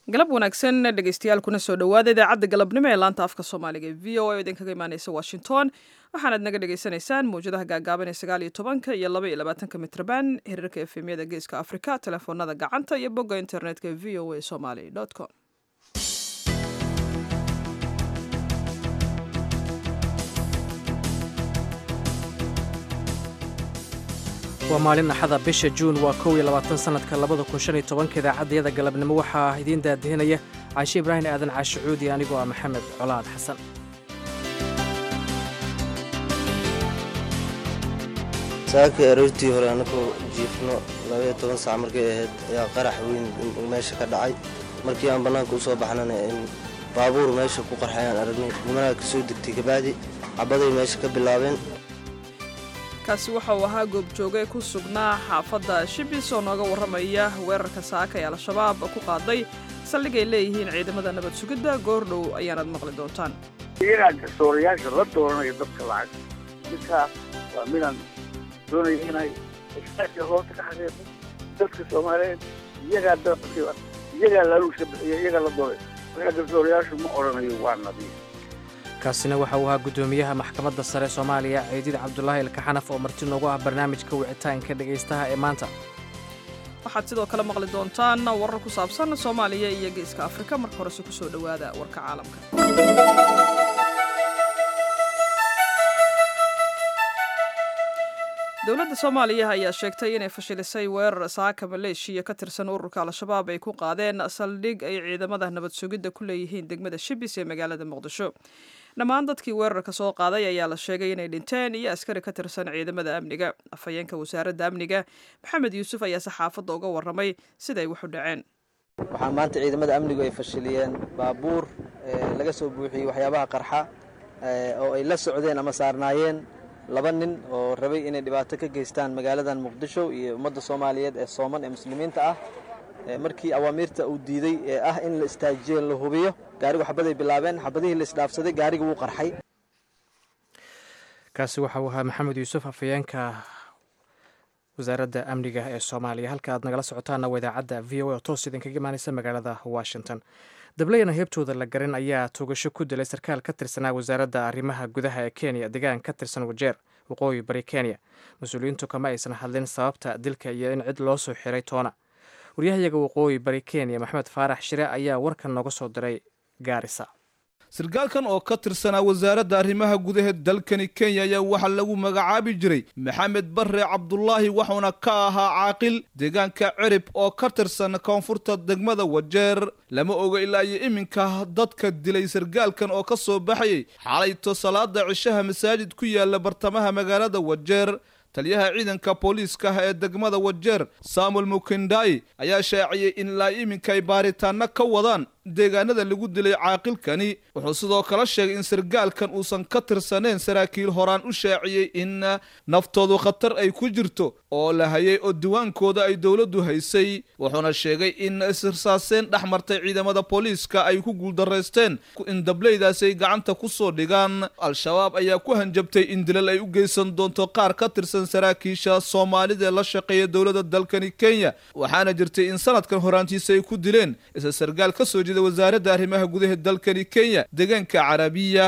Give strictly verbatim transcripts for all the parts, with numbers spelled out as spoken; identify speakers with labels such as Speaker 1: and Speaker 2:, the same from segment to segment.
Speaker 1: galab wanaagsan dhegeystayaal kuna soo dhowaada idaacadda galabnimo ee laanta afka soomaaliga ee v o a oo idinkaga imaaneysa washington waxaanaad naga dhagaysanaysaan mawjadaha gaagaaban ee sagaal iyo tobanka iyo laba iyo labaatanka mitrban hirarka efemyada geeska afrika telefoonada gacanta iyo bogga internetka v o a somaly com
Speaker 2: waa maalin axada bisha juun waa kow iyo labaatan sanadka labada kun shan iyo tobanka idaacaddayada galabnimo waxaa idiin daadihinaya caashe ibraahim aadan caashicuudi anigoo ah maxamed colaad xasan
Speaker 3: saaka aroortii hore annagoo jiifno labaiyo toban saac markay ahayd ayaa qarax weyn meesha ka dhacay markii aan bannaanka u soo baxnana in baabuur meesha ku qarxayaan aragnay nimanaa ka soo degtay kabacdi cabaday meesha ka bilaabeen
Speaker 1: kaasi waxa uu ahaa goobjooge ku sugnaa xaafadda shibis oo nooga warramaya weerarka saaka ee al-shabaab ku qaaday saldhigay leeyihiin ciidamada nabad sugidda goordhow ayaanaad maqli doontaan
Speaker 4: iyagaa garsoorayaasha la dooranayo dadka lacag midkaas waa midaan doonaya inay istaagka hoosta ka xaqiiqo dadka soomaaliyeed iyagaa iyagaa laaluusha bixiya iyagaa la dooray markaa garsoorayaashu ma odhanayo waa nadiif
Speaker 2: kaasina waxa uu ahaa guddoomiyaha maxkamadda sare soomaaliya ciidid cabdulaahi ilkaxanaf oo marti noogu ah barnaamijka wicitaanka dhegaystaha ee maanta
Speaker 1: waxaad sidoo kale maqli doontaan warar ku saabsan soomaaliya iyo geeska afrika marka horese ku soo dhowaada warka caalamka dowladda soomaaliya ayaa sheegtay inay fashilisay weerar saaka maleeshiya ka tirsan ururka al-shabaab ay ku qaadeen saldhig ay ciidamada nabad sugidda ku leeyihiin degmada shibis ee magaalada muqdisho dhammaan dadkii weerarka soo qaaday ayaa la sheegay inay dhinteen iyo askari ka tirsan ciidamada amniga afhayeenka wasaaradda amniga maxamed yuusuf ayaa saxaafadda uga warramay siday wax u dhaceen
Speaker 5: waxaa maanta ciidamada amnigu ay fashiliyeen baabuur laga soo buuxiyey waxyaabaha qarxa oo ay la socdeen ama saarnaayeen laba nin oo rabay inay dhibaato ka geystaan magaaladan muqdisho iyo ummadda soomaaliyeed ee sooman ee muslimiinta ah markii awaamiirta uu diiday ee ah in la istaajiyo la hubiyo gaarigu xabaday bilaabeen xabadihii la isdhaafsaday gaariga wuu qarxay
Speaker 2: kaasi waxa uu ahaa maxamed yuusuf afhayeenka wasaaradda amniga ee soomaaliya halka aad nagala socotaana waa idaacadda v o a oo toos idinkaga imaanaysa magaalada washington dableyana heebtooda la garan ayaa tuugasho ku dilay sarkaal ka tirsanaa wasaaradda arrimaha gudaha ee kenya deegaan ka tirsan wajeer waqooyi bari kenya mas-uuliyiintu kama aysan hadlin sababta dilka iyo in cid loo soo xiray toona waryahayaga waqooyi bari kenya maxamed faarax shire ayaa warkan nooga soo diray gaarisa
Speaker 6: sarkaalkan oo ka tirsanaa wasaaradda arrimaha gudaha dalkani kenya ayaa waxaa lagu magacaabi jiray maxamed barre cabdulaahi waxuuna ka ahaa caaqil deegaanka cirib oo ka tirsan koonfurta degmada wajeer lama oga ilaa iyo iminka dadka dilay sarkaalkan oo ka soo baxayay xalayto salaada cishaha masaajid ku yaala bartamaha magaalada wajeer taliyaha ciidanka booliiska ee degmada wajeer samuel mukindai ayaa shaaciyey in ilaa iminka ay baaritaano ka wadaan deegaanada lagu dilay caaqilkani wuxuu sidoo kale sheegay in sarkaalkan uusan ka tirsaneyn saraakiil horaan u shaaciyey in naftoodu khatar ay ku jirto oo la hayay oo diwaankooda ay dowladdu haysay wuxuuna sheegay in isirsaaseen dhex martay ciidamada booliiska ay ku guuldaraysteen in dableydaasi ay gacanta ku soo dhigaan al-shabaab ayaa ku hanjabtay in dilal ay u geysan doonto qaar ka tirsan saraakiisha soomaalida ee la shaqeeya dowladda dalkani kenya waxaana jirtay in sanadkan horaantiisa ay ku dileen isla sarkaal ka soo wasaaradda arrimaha gudaha dalkani kenya deegaanka carabiya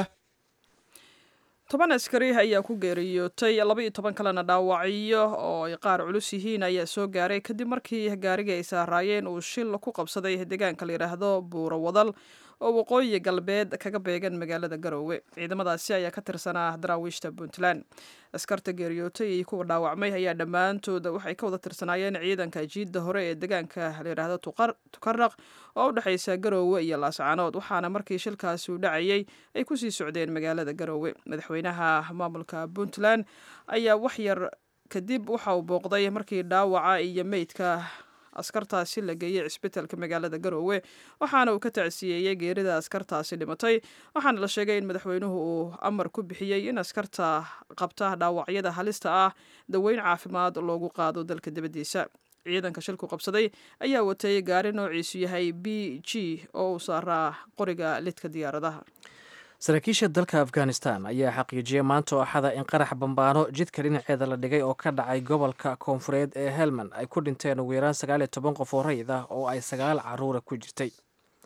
Speaker 1: toban askari ayaa ku geeriyootay laba iyo toban kalena dhaawacyo oo ay qaar culus yihiin ayaa soo gaaray kadib markii gaarigii ay saaraayeen uu shil ku qabsaday deegaanka la yidhaahdo buuro wadal oo waqooyi galbeed kaga beegan magaalada garoowe ciidamadaasi ayaa ka tirsanaa daraawiishta puntland askarta geeriyootay iyo kuwa dhaawacmay ayaa dhammaantooda waxay ka wada tirsanaayeen ciidanka jiidda hore ee deegaanka la yidhaahdo tukaraq oo u dhexaysa garoowe iyo laascaanood waxaana markii shilkaasi uu dhacayay ay kusii socdeen magaalada garoowe madaxweynaha maamulka puntland ayaa waxyar kadib waxa uu booqday markii dhaawaca iyo meydka askartaasi la geeyey cisbitaalka magaalada garoowe waxaana uu ka tacsiyeeyey geerida askartaasi dhimatay waxaana la sheegay in madaxweynuhu uu amar ku bixiyey in askarta qabta dhaawacyada halista ah daweyn caafimaad loogu qaado dalka dibaddiisa ciidanka shilku qabsaday ayaa watay gaari noociisu yahay b g oo uu saaraa qoriga lidka diyaaradaha
Speaker 2: saraakiisha dalka afghanistan ayaa xaqiijiyay maanta oo axada in qarax bambaano jidka dhinaceeda la dhigay oo ka dhacay gobolka koonfureed ee helmand ay ku dhinteen ugu yaraan sagaal iyo toban qof oo rayid ah oo ay sagaal caruura ku jirtay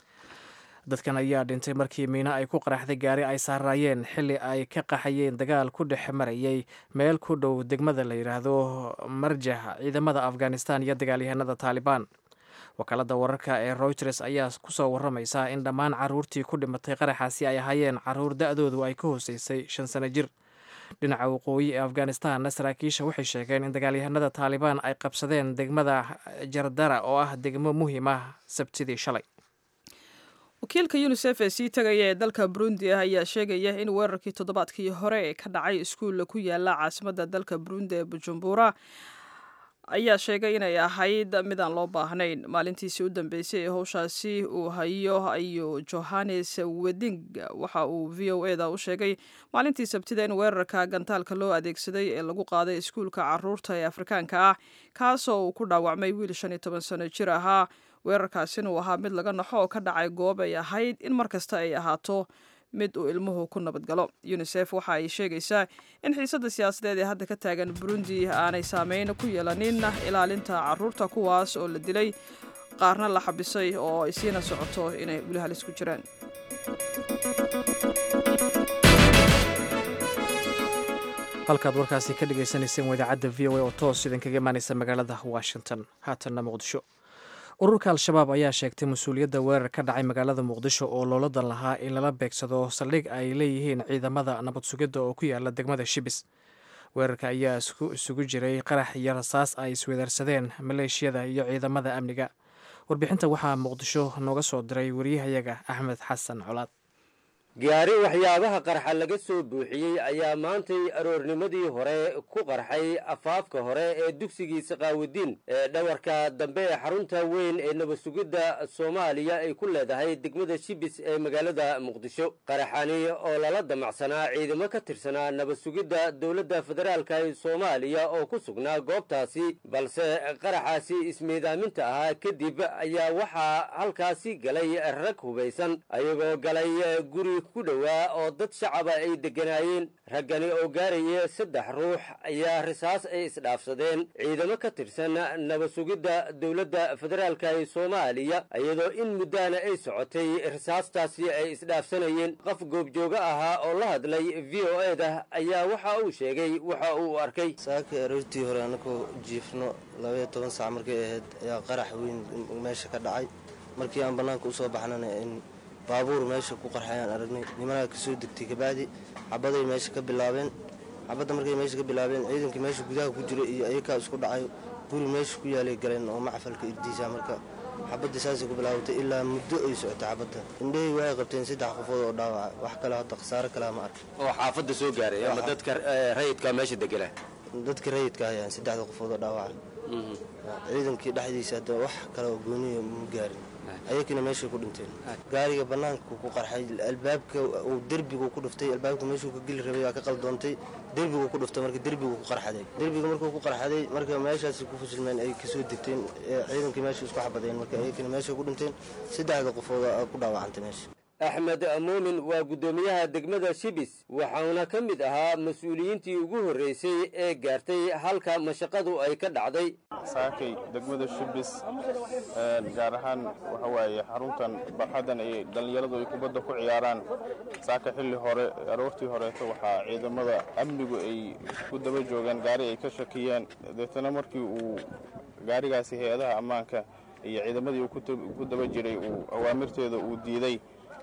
Speaker 2: dadkan ayaa dhintay markii miino ay ku qaraxday gaari ay saaraayeen xilli ay ka qaxayeen dagaal ku dhex marayay meel ku dhow degmada la yidhaahdo marjah ciidamada afghanistan iyo dagaalyahanada taalibaan. wakaaladda wararka ee Reuters ayaa kusoo waramaysa in dhammaan caruurtii ku dhimatay qaraxaasi ay ahaayeen caruur da-doodu ay ka hooseysay shan sano jir. dhinaca waqooyi ee afghanistanna saraakiisha waxay sheegeen in dagaalyahanada taalibaan ay qabsadeen degmada jardara oo ah degmo muhiim ah sabtidii shalay.
Speaker 1: wakiilka unisef ee sii tagaya ee dalka burundi ah ayaa sheegaya in weerarkii toddobaadkii hore ee ka dhacay iskuulla ku yaala caasimadda dalka burundi ee bujumbura ayaa sheegay inay ahayd midaan loo baahnayn. maalintiisii u dambeysay ee howshaasi uu hayo ayuu johannes weding waxa uu v o eda u sheegay maalintii sabtida in weerarka gantaalka loo adeegsaday ee lagu qaaday iskuulka caruurta ee afrikaanka ah kaasoo uu ku dhaawacmay wiil shan iyo toban sano jir ahaa. weerarkaasina uu ahaa mid laga naxo oo ka dhacay goob ay ahayd in mar kasta ay ahaato mid uu ilmuhu ku nabadgalo. unisef waxa ay sheegaysaa in xiisadda siyaasadeed ee hadda ka taagan burundi aanay saameyn ku yeelanin ilaalinta caruurta kuwaas oo la dilay qaarna la xabisay oo ay siina socoto inay weli halis ku jiraan.
Speaker 2: halkaad warkaasi ka dhagaysanayseen idaacadda v o a oo toos idinkaga imaanaysa magaalada washington. haatanna muqdisho. ururka al-shabaab ayaa sheegtay mas-uuliyadda weerar ka dhacay magaalada muqdisho oo looladan lahaa in lala beegsado saldhig ay leeyihiin ciidamada nabad sugidda oo ku yaala degmada shibis. weerarka ayaa isugu jiray qarax iyo rasaas ay iswedaarsadeen maleeshiyada iyo ciidamada amniga. warbixinta waxaa muqdisho nooga soo diray wariyahayaga axmed xasan colaad.
Speaker 7: gaari waxyaabaha qarxa laga soo buuxiyey ayaa maantay aroornimadii hore ku qarxay afaafka hore ee dugsigiisa qaawadiin ee dhawarka dambe ee xarunta weyn ee nabad sugidda soomaaliya ay ku leedahay degmada shibis ee magaalada muqdisho. qaraxani oo lala damacsanaa ciidamo ka tirsanaa nabad sugidda dowladda federaalka ee soomaaliya oo ku sugnaa goobtaasi, balse qaraxaasi ismiidaaminta ahaa kadib ayaa waxaa halkaasi galay rag hubaysan ayagoo galay guri ku dhowaa oo dad shacaba ay degganaayeen. raggani oo gaaraya saddex ruux ayaa risaas ay isdhaafsadeen ciidamo ka tirsan nabad sugidda dowladda federaalka ee soomaaliya, iyadoo in muddaana ay socotay risaastaasi ay isdhaafsanayeen. qof goobjooga ahaa oo la hadlay v o eda ayaa waxa uu sheegay waxa uu arkay.
Speaker 3: saaka aroortii hore anakoo jiifno labaiyo toban saac markay ahayd ayaa qarax weyn meesha ka dhacay. markii aan bannaanka usoo baxnana in baabuur meesha ku qarxayaan aragnay. nimanaa kasoo degtay kabacdi xabaday meesha ka bilaabeen. xabadda markay meesha ka bilaabeen ciidankii meesha gudaha ku jira iyo ayakaa isku dhacay. guri meesha ku yaalay galeen oo macfalka irdiisa. marka xabadda saasay ku bilaabatay ilaa muddo ay socotay xabadda. indhahii waa ay qabteen saddex qofood oo dhaawaca. wax kale hadda khasaare kalea ma arka
Speaker 7: oo xaafadda soo gaaray ama dadka rayidka meesha deganaa.
Speaker 3: dadka rayidka ayaan saddexda qofood oo dhaawaca. ciidankii dhexdiisa hadda wax kale oo gooniya ma gaarin. ayakina meeshay ku dhinteen. gaariga bannaanka ku qarxay albaabka uu derbigu ku dhuftay. albaabka meeshuu ka geli rabay waa ka qaldoontay. derbigu ku dhuftay marka derbigu ku qarxaday. derbiga markuu ku qarxaday marka meeshaasi ku fashilmeen ay kasoo degteen ciidankii meesha isku xabadeen. marka ayakina meeshay ku dhinteen. saddexda qofood ku dhaawacantay meesha.
Speaker 7: axmed muumin waa guddoomiyaha degmada shibis, waxauna ka mid ahaa mas-uuliyiintii ugu horreysay ee gaartay halka mashaqadu ay ka dhacday.
Speaker 8: saakay degmada shibis gaar ahaan waxa waaye xaruntan barxaddan ay dhallinyaradu ay kubadda ku ciyaaraan. saaka xilli hore aroortii horeeto waxaa ciidamada amnigu ay ku daba joogaan gaari ay ka shakiyeen. deetana markii uu gaarigaasi hay-adaha ammaanka iyo ciidamadii uu ku daba jiray uu awaamirteeda uu diiday,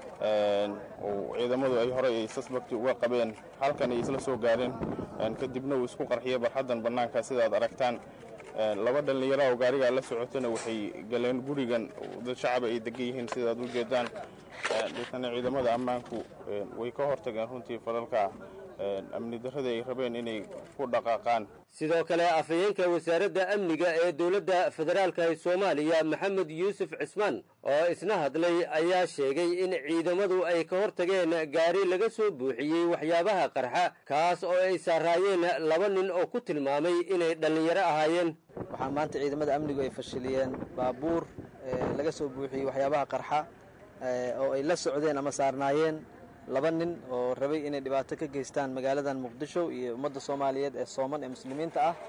Speaker 8: ciidamadu ay horey ay sasbagti uga qabeen, halkan ay isla soo gaareen. kadibna uu isku qarxiyay barxaddan bannaanka sidaad aragtaan. laba dhallinyara oo gaarigaa la socotana waxay galeen gurigan dad shacaba ay degan yihiin sidaad u jeedaan. deetana ciidamada ammaanku way ka hortageen runtii falalka amni darrada ay rabeen inay ku dhaqaaqaan.
Speaker 7: sidoo kale afhayeenka wasaaradda amniga ee dowladda federaalka ee soomaaliya maxamed yuusuf cismaan oo isna hadlay ayaa sheegay in ciidamadu ay ka hortageen gaari laga soo buuxiyey waxyaabaha qarxa kaas oo ay saaraayeen laba nin oo ku tilmaamay inay dhallinyaro ahaayeen.
Speaker 5: waxaa maanta ciidamada amnigu ay fashiliyeen baabuur laga soo buuxiyey waxyaabaha qarxa oo ay la socdeen ama saarnaayeen laba nin oo rabay inay dhibaato ka geystaan magaaladan muqdisho iyo ummadda soomaaliyeed ee sooman ee muslimiinta ah.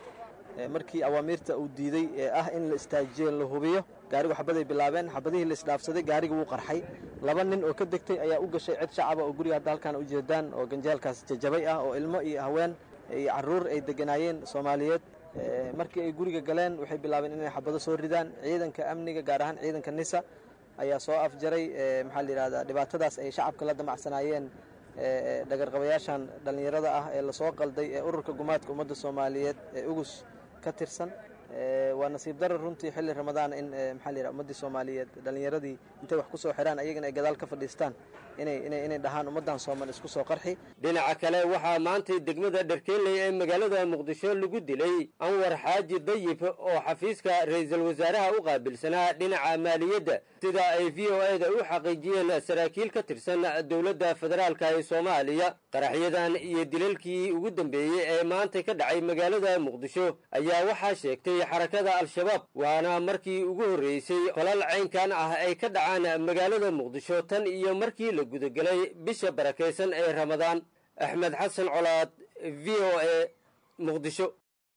Speaker 5: markii awaamiirta uu diiday ee ah in la istaajiyo la hubiyo gaarigu xabaday bilaabeen xabadihii la isdhaafsaday gaariga wuu qarxay laba nin oo ka degtay ayaa u gashay cid shacaba oo guriga hadda halkaan u jeedaan oo ganjeelkaas jajabay ah oo ilmo iyo haween iyo carruur ay deganaayeen soomaaliyeed markii ay guriga galeen waxay bilaabeen inay xabado soo ridaan ciidanka amniga gaar ahaan ciidanka nisa ayaa soo afjaray maxaa la yidhahdaa dhibaatadaas ay shacabka la damacsanaayeen dhagarqabayaashan dhallinyarada ah ee lasoo qalday ee ururka gumaadka ummadda soomaaliyeed ee ugus ka tirsan waa nasiib darar runtii xilli ramadaan in maxaa la yidhaha ummaddii soomaaliyeed dhallinyaradii intay wax ku soo xidhaan ayagana ay gadaal ka fadhiistaan inay inay inay dhahaan ummaddan sooman isku soo qarxi
Speaker 7: dhinaca kale waxaa maantay degmada dharkeeley ee magaalada muqdisho lagu dilay anwar xaaji dayib oo xafiiska ra-iisul wasaaraha u qaabilsanaa dhinaca maaliyadda sida ay v o e da u xaqiijiyeen saraakiil ka tirsan dowladda federaalka ee soomaaliya qaraxyadan iyo dilalkii ugu dambeeyey ee maantay ka dhacay magaalada muqdisho ayaa waxaa sheegtay xarakada al-shabaab waana markii ugu horreysay kolal caynkan ah ay ka dhacaan magaalada muqdisho tan iyo markii la gudagelay bisha barakaysan ee ramadaan axmed xasan colaad v o e muqdisho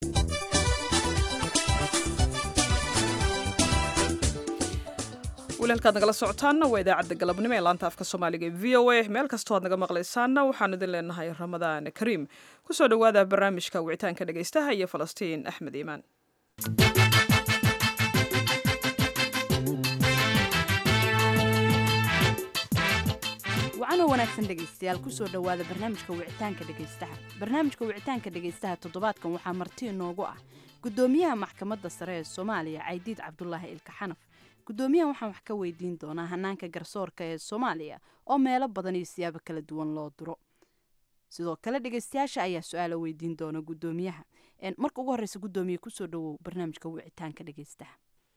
Speaker 1: weli halkaad nagala socotaanna waa idaacadda galabnimo ee laanta afka soomaaliga ee v o a meel kastoo aad naga maqlaysaanna waxaan idin leenahay ramadaan kariim kusoo dhowaada barnaamijka wicitaanka dhegaystaha iyo falastiin axmed iimaan
Speaker 9: wacanoo wanaagsan dhegaystayaal kusoo dhowaada barnaamijka wicitaanka dhegaystaha barnaamijka wicitaanka dhegaystaha toddobaadkan waxaa marti inoogu ah guddoomiyaha maxkamadda sare ee soomaaliya caydiid cabdulaahi ilka xanaf guddoomiyahan waxaan wax ka weydiin doonaa hanaanka garsoorka ee soomaaliya oo meelo badan iyo siyaabo kala duwan loo diro sidoo kale dhegaystayaasha ayaa su-aala weydiin doona guddoomiyaha marka ugu horreysa guddoomiye kusoo dhowow barnaamijka wicitaanka dhegaystaha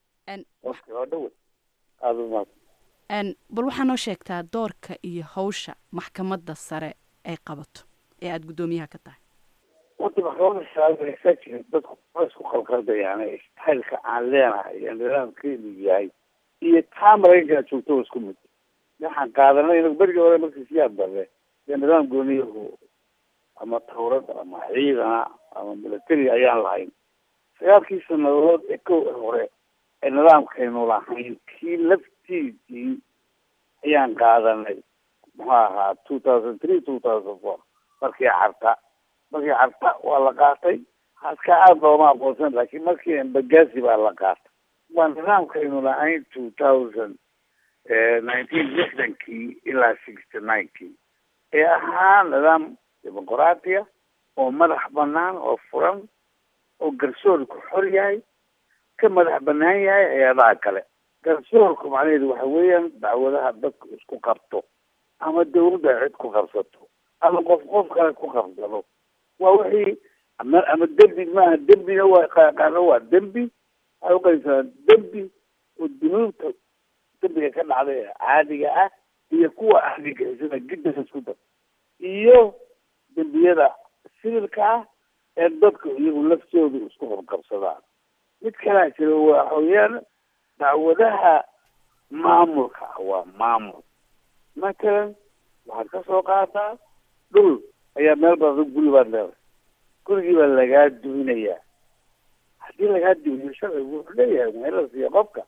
Speaker 9: bal waxaa noo sheegtaa doorka iyo hawsha maxkamadda sare ay qabato ee aada guddoomiyaha ka tahay
Speaker 4: horta maxkamadda sare dadku isku qalqaldayaan xilka aan leenahay iyo nidaamkeedu yahay iyo taa maraykanka joogto isku mid waxaan qaadanay in berigii hore markii siyaad barre dee nidaam gooniyahu ama tawrad ama ciidana ama milatari ayaan lahayn sagaalkii sanadood ee kow hore ee nidaamkaynu lahayn kii laftiisii ayaan qaadanay muxuu ahaa two thousand three two thousand four markii carta markii carta waa la qaatay haska aada looma aqoonsan laakiin markii embagaasi baa la qaatay waa nidaamkaynu lahayn two thousand nineteen lixdankii ilaa sixty ninekii ee ahaa nidaam dimuqraatiya oo madax banaan oo furan oo garsoorku xor yahay ka madax banaan yahay hay-adaha kale garsoorku macnaheedu waxa weeyaan dacwadaha dadku isku qabto ama dawladda cid ku qabsato ama qof qof kale ku qabsado waa wixii ama ama dembi maaha dembina waa qaano waa dembi waxay uqaybsamaan dembi oo dunuubta dembiga ka dhacda ee caadiga ah iyo kuwa ahligixisada gidda isku dar iyo dembiyada sibilka ah ee dadka iyagu laftooda isku horqabsadaan mid kalaa jira waxa weeyaan dacwadaha maamulka ah waa maamul matalan waxaad ka soo qaataa dhul ayaa meel badan guri baad leedahay gurigii baa lagaa duminayaa haddii lagaa duminayo sharcigu wuxuu leeyahay meela siiya qofka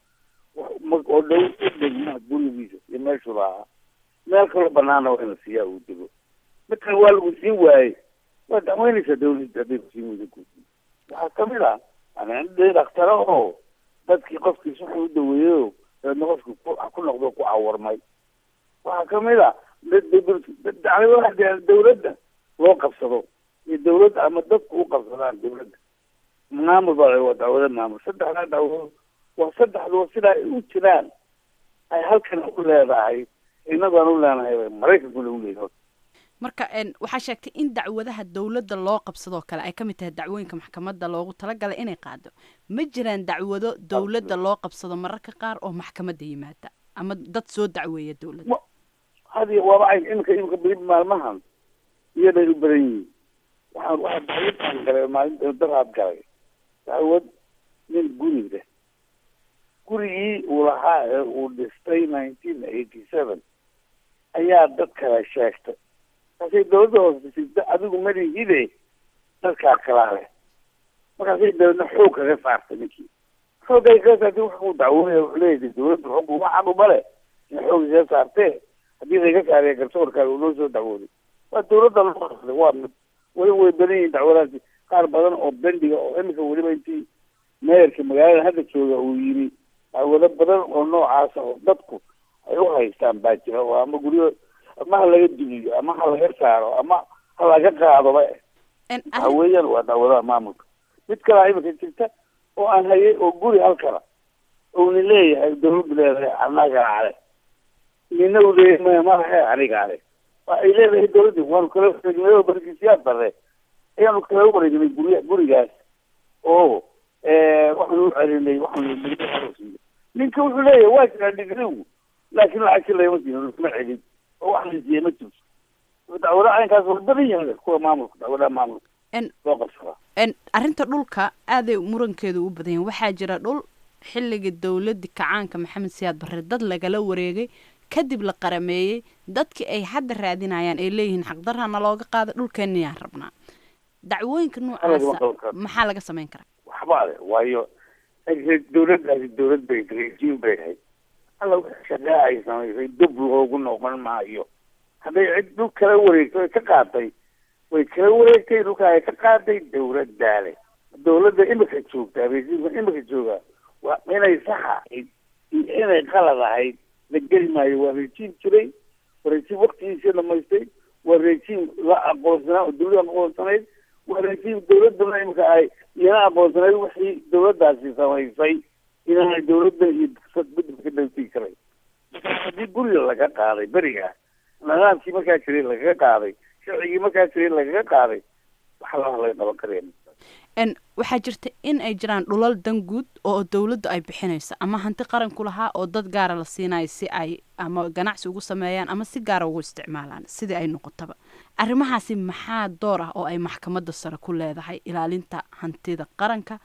Speaker 4: oo dhow u degmaa gurigiisa iyo meeshuu lahaa meel kaloo banaana waa in la siiyaa uu dego midkan waa lagu siin waayey waa dacweynaysaa dawladda hadday kusiin weyda kusi waxaa kamid ah de dhaktaro oo dadkii qofkiis wuxuu u daweeyo dabeedna qofkii ku noqdo ku cawarmay waxaa kamid a dacwadaha dawladda loo qabsado iyo dawladda ama dadku u qabsadaan dawladda maamul baa waa dacwada maamul saddexdaa dacwado waa saddexduba sidaa ay u jiraan ay halkan u leedahay inagaan u leenahay maraykankuna u leeyahay
Speaker 9: marka waxaa sheegtay in dacwadaha dawladda loo qabsadoo kale ay ka mid tahay dacwooyinka maxkamadda loogu talagalay inay qaado ma jiraan dacwado dawladda loo qabsado mararka qaar oo maxkamadda yimaada ama dad soo dacweeya dawladda
Speaker 4: hadi waaba imika imika beri maalmahan iyaday u badan yihiin waxaan waxaa dacwadaan galay maalinta daraad galay dacwad nin guri leh gurigii uu lahaa ee uu dhistay nineteen eighty seven ayaa dad kale sheegtay markay dawladda hoosbisida adigu malihide dadkaa kalaa leh markaasay dawladna xoog kaga saartay ninkii xoogay kaga saartay wax uu dacwoonaya wuxuu leeyahay dawladda xog uma xaq uma leh in xoog kaga saartee haddii laga saaraya garsoorkaaga uu noo soo dacwooday waa dawladda loo qasday waa mid weli way badan yihiin dacwadaasi qaar badan oo bendiga oo imika weliba intii meerka magaalada hadda jooga uu yimi dacwado badan oo noocaasa oo dadku ay u haystaan baa jira oo ama guryo ama ha laga dumiyo ama ha laga saaro ama ha laga qaadoba waxa weeyaan waa dacwadaha maamulka mid kalaa imika jirta oo aan hayay oo guri halkana uuna leeyahay dawladdu leedahay annagaa ale nina u leeyahay malahe anigaa le waa ay leedahay dawladdi waanu kala wareegnay barkiisiyaad bare ayaanu kala wareegnay gurya gurigaas oo waxaanu u celinay waxaanu ninka wuxuu leeyahay waa jiraa digrigu laakiin lacagti lagama siino ma celin oo wax la siiyey ma jirto dacwadaha caynkaas waa badan yahay kuwa maamulka dacwadaha maamulka loo qabsadaa
Speaker 9: arrinta dhulka aaday murankeedu u badan yahay waxaa jira dhul xilligii dawladda kacaanka maxamed siyaad barre dad lagala wareegay kadib la qarameeyey dadkii ay hadda raadinayaan ay leeyihiin xaqdarrana looga qaada dhulkeeniyaan rabnaa dacwooyinka noocaasa maxaa laga samayn karaa
Speaker 4: waxba le waayo dawladdaasi dawlad bay rejiim bay ahayd alla shaqaa ay samaysay dub loogu noqon maayo hadday cid dhul kala wareegto ay ka qaatay way kala wareegtay dhulka ay ka qaaday dawladdaale dawladda imika joogtaa rejiimka imika joogaa waa inay sax ahayd iyo inay qalad ahayd la geli maayo waa rejiim jiray waa rejiim waktigiisii dhamaystay waa rejiim la aqoonsanaa oo dawladda aqoonsanayd waa rejiim dawladduna imika ay iyana aqoonsanayd wixii dawladdaasi samaysay inaanay dawladda iyo bedel ka dhawtii karay haddii guriga laga qaaday berigaa nidaamkii markaa jiray lagaga qaaday sharcigii markaa jiray lagaga qaaday wax laha laga qaban kareen
Speaker 9: waxaa jirta in ay jiraan dhulal dan guud oo dawladdu ay bixinayso ama hanti qaranku lahaa oo dad gaara la siinayo si ay ama ganacsi ugu sameeyaan ama si gaara ugu isticmaalaan sidii ay noqotaba arrimahaasi maxaa door ah oo ay maxkamadda sare ku leedahay ilaalinta hantida qaranka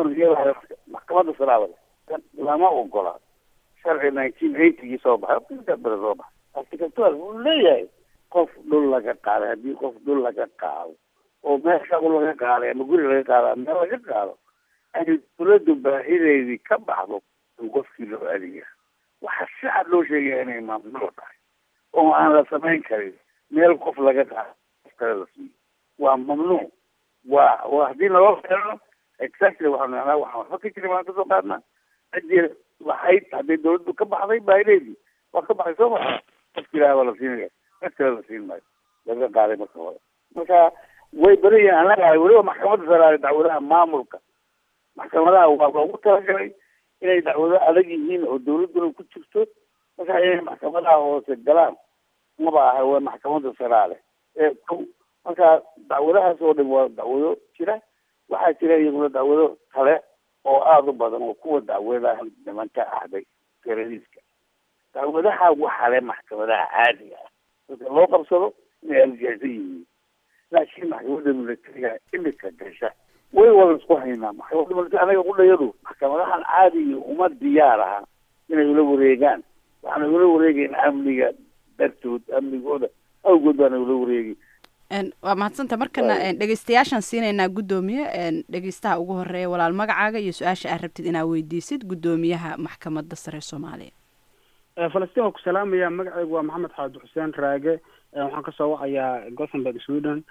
Speaker 4: maxkamadda sare lama ogola sharci nineteen eightygii soo baxay bere soo baxay artikatual wuu leeyahay qof dhul laga qaaday haddii qof dhul laga qaado oo meesha laga qaaday ama guri laga qaado ama meel laga qaado ay dawladdu baahideedii ka baxdo qofkii loo adiga waxaa si cad loo sheegaya inay mamnuuc tahay oo aan la samayn karin meel qof laga qaado qof kale la siiyo waa mamnuuc waa waa haddii naloo keeno exactly waxaanu nahnaa waxaan waxba ka jirin waan kasoo qaadnaa ciddii lahayd hadday dawladdu ka baxday baahideedii waa ka baxay soo maha qofki ilaha waa la siinaya mid kale la siin maayo laga qaaday marka hore marka way badan yihiin annaga weliba maxkamadda sare dacwadaha maamulka maxkamadaha waa loogu talagalay inay dacwado adag yihiin oo dawladduna ku jirto marka inay maxkamadaha hoose galaan maba aha waa maxkamadda saraale ee ko marka dacwadahaas oo dhan waa dacwado jira waxaa jira iyaguna dacwado kale oo aada u badan oo kuwa dacwadaha nimanka ahday teroriska dacwadaha waxaa le maxkamadaha caadiga ah dadka loo qabsado inay aljaasa yihiin laakiin maxkamadda militariga imika gasha way wada isku haynaa maxkamadda militari anaga qudhayadu maxkamadahan caadiga uma diyaar aha inay ula wareegaan waxaana ula wareegayn amniga dartood amnigooda awgood baana ula wareegi
Speaker 9: waa mahadsanta markana dhegeystayaashaan siinaynaa guddoomiye dhegeystaha ugu horeeya walaal magacaaga iyo su-aasha aad rabtid inaad weydiisid guddoomiyaha maxkamadda sare soomaaliya
Speaker 10: falastiin waa ku salaamaya magacaygu waa maxamed xaadi xuseen raage waxaan kasoo wacayaa gothenburg sweden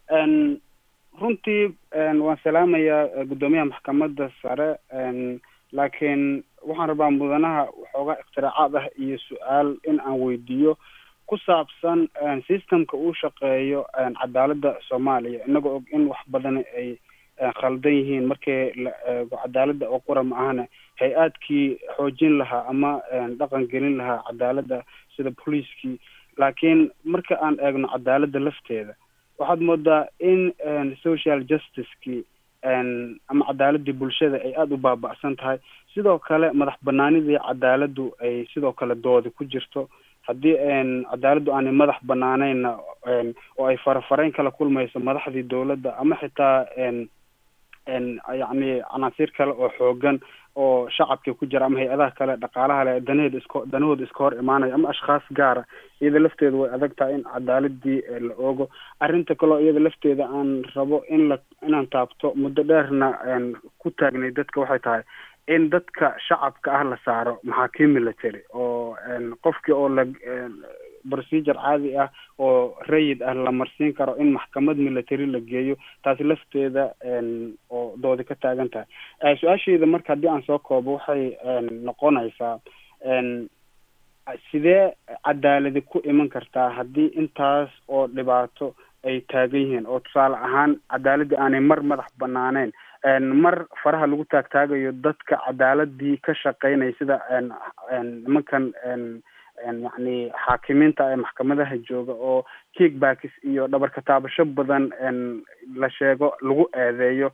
Speaker 10: runtii waan salaamayaa guddoomiyaha maxkamadda sare laakiin waxaan rabaa mudanaha waxoogaa iktiraacaad ah iyo su-aal in aan weydiiyo ku saabsan systemka uu shaqeeyo cadaaladda soomaaliya inagoo og in wax badan ay khaldan yihiin markii la eego cadaaladda oo qura ma ahana hay-aadkii xoojin lahaa ama dhaqan gelin lahaa cadaaladda sida booliiskii laakiin marka aan eegno cadaaladda lafteeda waxaad moodaa in social justicekii ama cadaaladii bulshada ay aada u baaba'san tahay sidoo kale madax banaanidii cadaaladdu ay sidoo kale doodi ku jirto haddii cadaaladdu aanay madax banaaneyna oo ay farafarayn kala kulmayso madaxdii dowladda ama xitaa yacni canaasiir kale oo xoogan oo shacabkii ku jira ama hay-adaha kale dhaqaalaha le danaheeda iska danahooda iska hor imaanaya ama ashkhaas gaara iyada lafteeda way adag tahay in cadaaladii la oogo arrinta kaleo iyada lafteeda aan rabo in la inaan taabto muddo dheerna ku taagnay dadka waxay tahay in dadka shacabka ah la saaro maxaakiim military oo qofkii oo la procedure caadi ah oo rayid ah la marsiin karo in maxkamad military la geeyo taasi lafteeda oo doodi ka taagan tahay su-aashayda marka haddii aan soo koobo waxay noqonaysaa sidee cadaaladi ku iman kartaa haddii intaas oo dhibaato ay taagan yihiin oo tusaale ahaan cadaaladii aanay mar madax banaaneyn mar faraha lagu taagtaagayo dadka cadaaladii ka shaqeynaya sida nimankan yacni xaakimiinta ee maxkamadaha jooga oo kickbacks iyo dhabarka taabasho badan la sheego lagu eedeeyo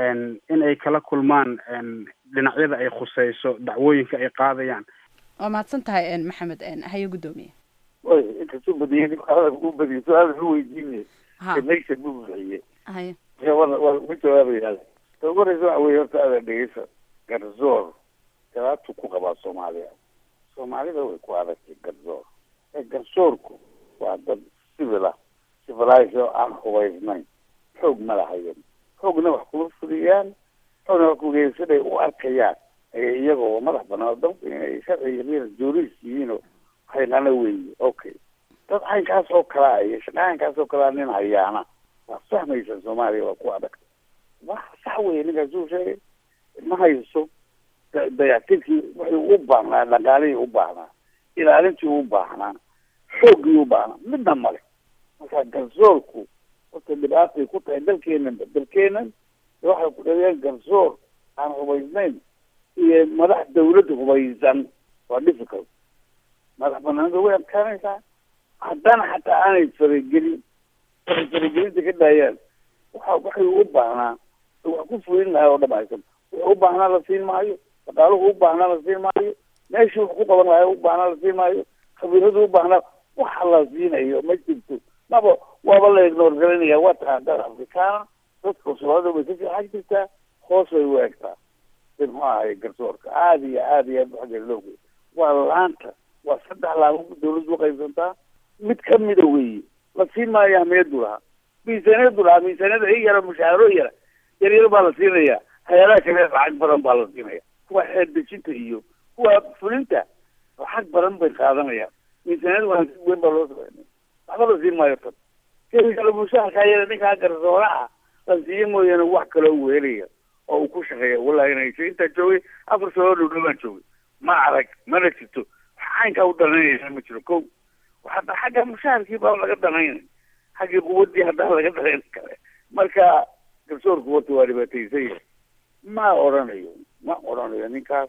Speaker 10: in ay kala kulmaan dhinacyada ay khuseyso dacwooyinka ay qaadayaan.
Speaker 9: waa mahadsan tahay maxamed haye guddoomiye
Speaker 4: way inkastoo badiyay u badiyay su-aal u weydiinay meesha buu buuxiyey
Speaker 9: haye
Speaker 4: waa waa ku jawaabayaa ugu horeysa waxa weeye horta aada dhegeysa garzoor gabaabtu ku qabaa soomaaliya soomaalida way ku adagtay garzoor ee garsoorku waa dad civil ah civilized oo aan hubaysnayn xoog ma lahayan xoogna wax kuma fuliyaan xoogna wax kugeesaday u arkayaan iyagoo madax banaan dalku inay sharciga meel jooris yihiinoo haynana weeye okay dad caynkaas oo kalaa iyo shaqaankaas oo kalaa nin hayaana waa fahmaysa soomaaliya waa ku adagtay wax sax weeye ninkaas uu sheegay ma hayso dayactirkii wuxuu u baahnaa dhaqaalihii u baahnaa ilaalintii u baahnaa xooggii u baahnaa midna male marka garsoorku horta dhibaatay ku tahay dalkeenan dalkeenan waxay ku dhaliyeen garsoor aan hubaysnayn iyo madax dawladda hubaysan waa difficult madax banaanida way adkaanaysaa haddana xataa aanay faragelin waxay faragelinta ka daayaan waxa waxay u baahnaa wax ku fulin lahaa oo dhamaysan wuxuu u baahnaa la siin maayo dhaqaaluhu u baahnaa la siin maayo meeshii wax ku qaban lahaa u baahnaa la siin maayo khabiiradu u baahnaa waxa la siinayo ma jirto maba waaba la ignoor galinaya waa tahay dad afrikaana dadka soomaalida way ka fiican jirtaa hoos way u egtaa muxuu ahay garsoorka aada iyo aada iyo aad xagga loo geeyo waa laanta waa saddex laamo dawladdu qaybsantaa mid kamida weeye la siin maayo ahmiyadu lahaa miisaaniyadu lahaa miisaaniyada i yara mushaaro yara yaryar baa la siinaya hay-adaha kale lacag badan baa la siinaya kuwa xeer dejinta iyo kuwa fulinta lacag badan bay qaadanayaan miisaaniyada waa weyn baa loo sameynaya waxba la siin maayo tan keli kale mushaarkaa yara ninkaa garsooraha la siiye mooyaane wax kaloo weelaya oo uu ku shaqeeya wallahi inayso intaa joogay afar sano dhow dhowaan joogay ma arag mana jirto xaynkaa u danaynaysa ma jiro ko hadda xagga mushaharkii baa laga danaynay xaggii quwadii haddaa laga danayn kale marka garsoorku horta waa dhibaataysan yahay ma odhanayo ma odhanayo ninkaas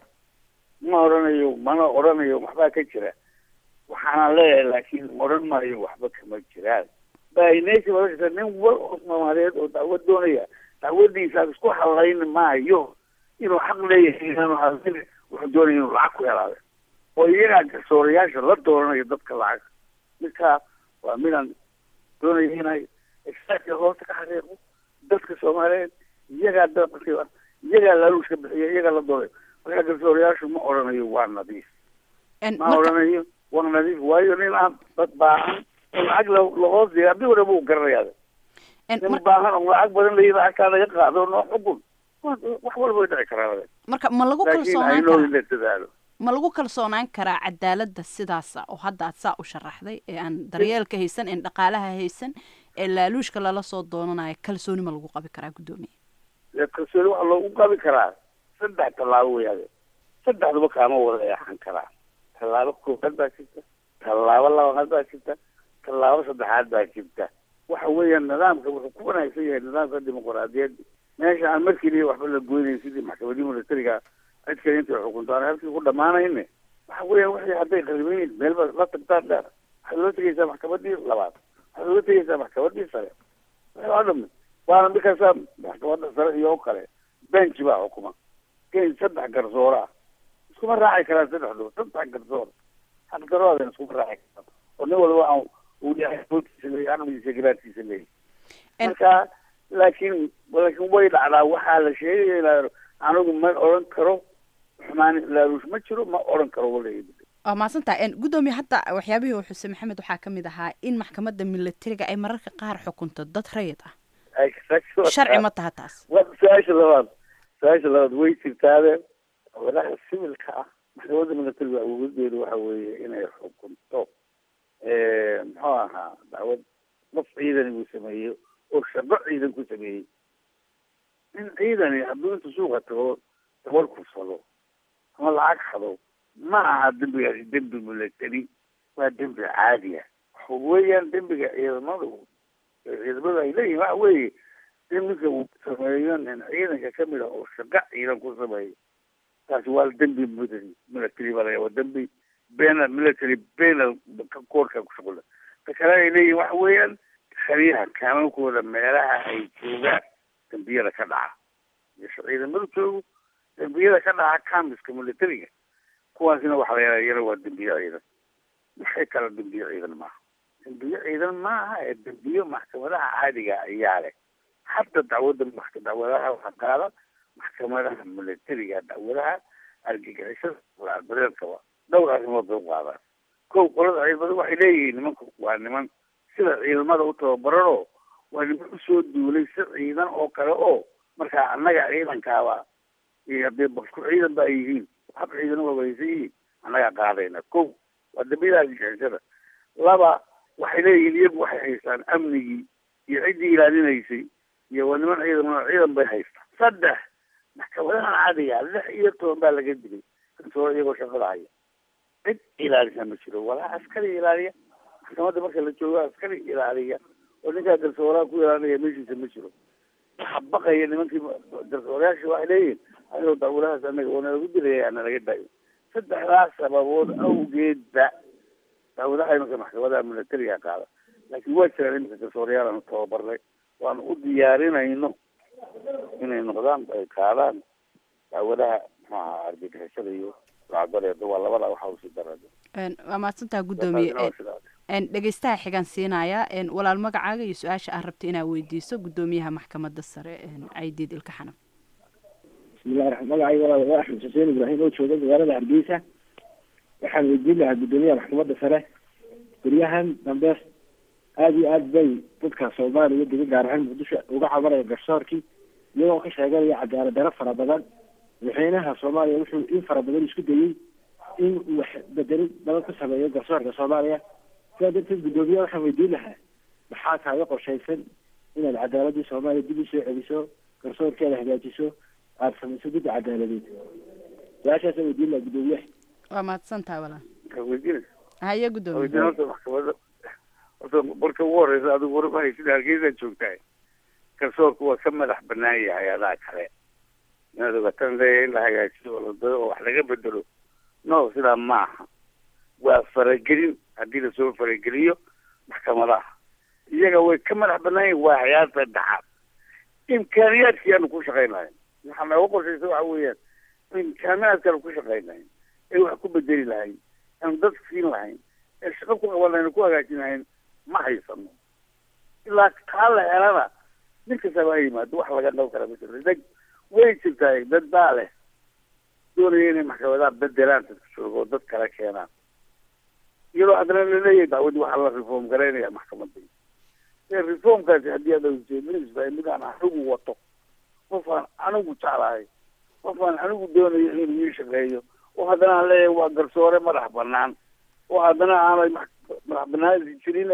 Speaker 4: ma odhanayo mana odhanayo waxbaa ka jira waxaana leeyahay laakiin odhan maayo waxba kama jiraan bainesi wadashata nin wal oo soomaaliyeed oo dacwad doonaya dacwadiisa isku halayn maayo inuu xaq leeyahay inaanu hadlin wuxuu doonaya inuu lacag ku helaado oo iyagaa garsoorayaasha la dooranayo dadka lacag midkaa waa midaan doonaya inay exaaka hoosta ka xaqiiqo dadka soomaaliyeed iyagaa dadka iyagaa laaluushka bixiya iyagaa la doonayo marka garsoorayaashu ma odhanayo waa nadiif ma odhanayo waa nadiif waayo nin aan dad baahan oo lacag lahoos diya haddii hore buu garanayaa nin baahan oo lacag badan layi lacagtaa laga qaado noo xukun wax walba way dhici karaa
Speaker 9: marka ma lagu kalsoonaan karaa
Speaker 4: la dadaalo
Speaker 9: ma lagu kalsoonaan karaa cadaaladda sidaasa oo hadda aad saa u sharaxday ee aan daryeelka haysan een dhaqaalaha haysan ee laaluushka lala soo doonanayo kalsooni ma lagu qabi karaa guddoomiye
Speaker 4: kalsooni waxaa loogu qabi karaa saddex tallaabo weyaade saddexduba kaama wada eexan karaa tallaabo koowaad baa jirta tallaabo labaad baa jirta tallaabo saddexaad baa jirta waxa weeyaan nidaamka wuxuu ku wanaagsan yahay nidaamka dimuqraadiyadda meesha aan markiiliya waxba la goynayn sidii maxkamadii militariga cid kale intay xukunto aan halkii ku dhamaanayne waxa weeyaan wixii hadday qalibayin meel ba la tagtaan dheer waxaad loo tegaysaa maxkamadii labaad waxaad loo tegaysaa maxkamadii sare waa dhami waana mikaasaa maxkamadda sare iyo o kale benji baa xukuma gen saddex garsoora ah iskuma raaci karaan saddexdoo saddex garsoor xaqdaroodan iskuma raaci karaan oo nin walba aan uu yahay foodkiisa leeyahy aqligiisa garaadkiisa leeyahy marka laakiin laakiin way dhacdaa waxaa la sheegaya ilaa anigu ma odhan karo xumaan laaluush ma jiro ma odhan karo walahi
Speaker 9: waa mahadsantaha guddoomiye hadda waxyaabihii uu xuseen maxamed waxaa ka mid ahaa in maxkamadda militariga ay mararka qaar xukunto dad rayid ah sharci ma taha taas
Speaker 4: su-aasha labaad su-aasha labaad way jirtaade wadaha sivilka ah maxkamadda militariga awoodeedu waxa weeye inay xukunto muxuu ahaa dacwad qof ciidani uu sameeyo oo shaqo ciidan ku sameeyey in ciidani hadduu inta suuqa tago dabar kursado ama lacag xado ma aha dembigaasi dembi military waa dembi caadi ah waxa weeyaan dembiga ciidamadu ciidamadu ay leeyihin waxa weeye in ninka uu sameeyo nin ciidanka kamid ah oo shaqo ciidan ku sameeyo taasi waa dembi military baa laga waa dembi penal military penal koorka ku shuqula ta kale ay leeyihin waxa weeyaan xeryaha kaamankooda meelaha ay joogaan dembiyada ka dhaca meesha ciidamadu joogo dembiyada ka dhaca cambiska militariga kuwaasina waxa la yidhaha iyana waa dembiyo ciidan waxay kala dembiyo ciidan maaha dembiyo ciidan maaha ee dembiyo maxkamadaha caadiga ayaa leh hadda dacwadda dacwadaha waxaa qaada maxkamadaha militariga dacwadaha argagixisada bareerkaba dhowr arrimood bay u qaadaan kow qolada ciidamada waxay leeyihiin nimanku waa niman sida ciidamada u tababarano waa niman usoo duulay si ciidan oo kale oo markaa annaga ciidankaaba iyo haddii basku ciidan ba ay yihiin hab ciidan wabaysan yihiin annagaa qaadayna kow waa dambiyada argagixisada laba waxay leeyihiin iyagu waxay haystaan amnigii iyo ciddii ilaalinaysay iyo waa niman ciidan ciidan bay haystaan saddex maxkamadahan caadiga lix iyo toban baa laga dilay kantoor iyagoo shaqada haya cid ilaalisa ma jiro walaa askari ilaaliya maxkamadda marka la joogo askari ilaaliya oo ninkaa garsooraha ku ilaalinaya meeshiisa ma jiro waxa baqaya nimankii garsoorayaashii waxay leeyihin anigoo dacwadahaas anaga oo nalagu dilaya nalaga daayo saddexdaas sababood awgeedba dacwadaha imanka maxkamadaha militariga qaada laakiin waa jiraan iminka garsoorayaal aanu tababarnay waanu u diyaarinayno inay noqdaan ay qaadaan dacwadaha maxaa argagixisada iyo lacagbareeda waa labada waxa usii darada
Speaker 9: waa mahadsantaha guddoomiye dhegeystaha xigaan siinaya walaal magacaaga iyo su-aasha aad rabta inaad weydiiso guddoomiyaha maxkamadda sare caydiid ilka xanaf
Speaker 11: bismillahi raxmaan magacayga walaal waa axmed xuseen ibraahim oo jooga magaalada hargeysa waxaan weydiin lahaa guddoomiyaha maxkamadda sare guryahan dambe aada iyo aad bay dadka soomaaliya dega gaar ahaan muqdisho uga cabanaya garsoorkii iyagoo ka sheeganaya cadaalad daro fara badan madaxweynaha soomaaliya wuxuu in fara badan isku dayey in uu wax bedelin badan ku sameeyo garsoorka soomaaliya sidaa darteed guddoomiyaha waxaan weydiin lahaa maxaa kaaga qorshaysan inaad cadaaladii soomaaliya dib usoo celiso garsoorkeeda hagaajiso aada samayso guddi cadaaladeed su-aashaasaan weydiin lahaa guddoomiyaha
Speaker 9: waa mahadsantaha walaal
Speaker 4: weydiina
Speaker 9: haye guddoomiye
Speaker 4: horta maxkamada horta marka ugu horeysa adigu war mahaysid hargeysaad joogtahay garsoorku waa ka madax banaan yahay adaa kale inaad ogatan leeya in la hagaajiyo oladado oo wax laga bedelo no sidaa maaha waa faragelin haddii lasoo farageliyo maxkamadaha iyaga way ka madax banaan yahin waa hayaata dhaxaad imkaaniyaadkii aanu ku shaqaynahay waxaa nooga qorshaysa waxa weeyaan imkaaniyaadki aanu ku shaqaynahayn ee wax ku bedeli lahayn aanu dad siin lahayn ee shaqo ku qaban lahayn ku hagaajin lahayn ma haysano ilaa kaa la helana nin kastaba ha yimaado wax laga dhab kara ma jiro dad way jirtaay dad baa leh doonaya inay maxkamadaha bedelaan dadka jooga oo dad kala keenaan iyadoo haddana laleeyahay dacwadi waxaa la reform garaynaya maxkamadda ee reformkaasi haddii aad ujeedinaysa mid aan anigu wato qof aan anigu jeclahay qof aan anigu doonayo inuu ii shaqeeyo oo haddana aan leeyahay waa garsoore madax banaan oo haddana aanay madax banaan jirin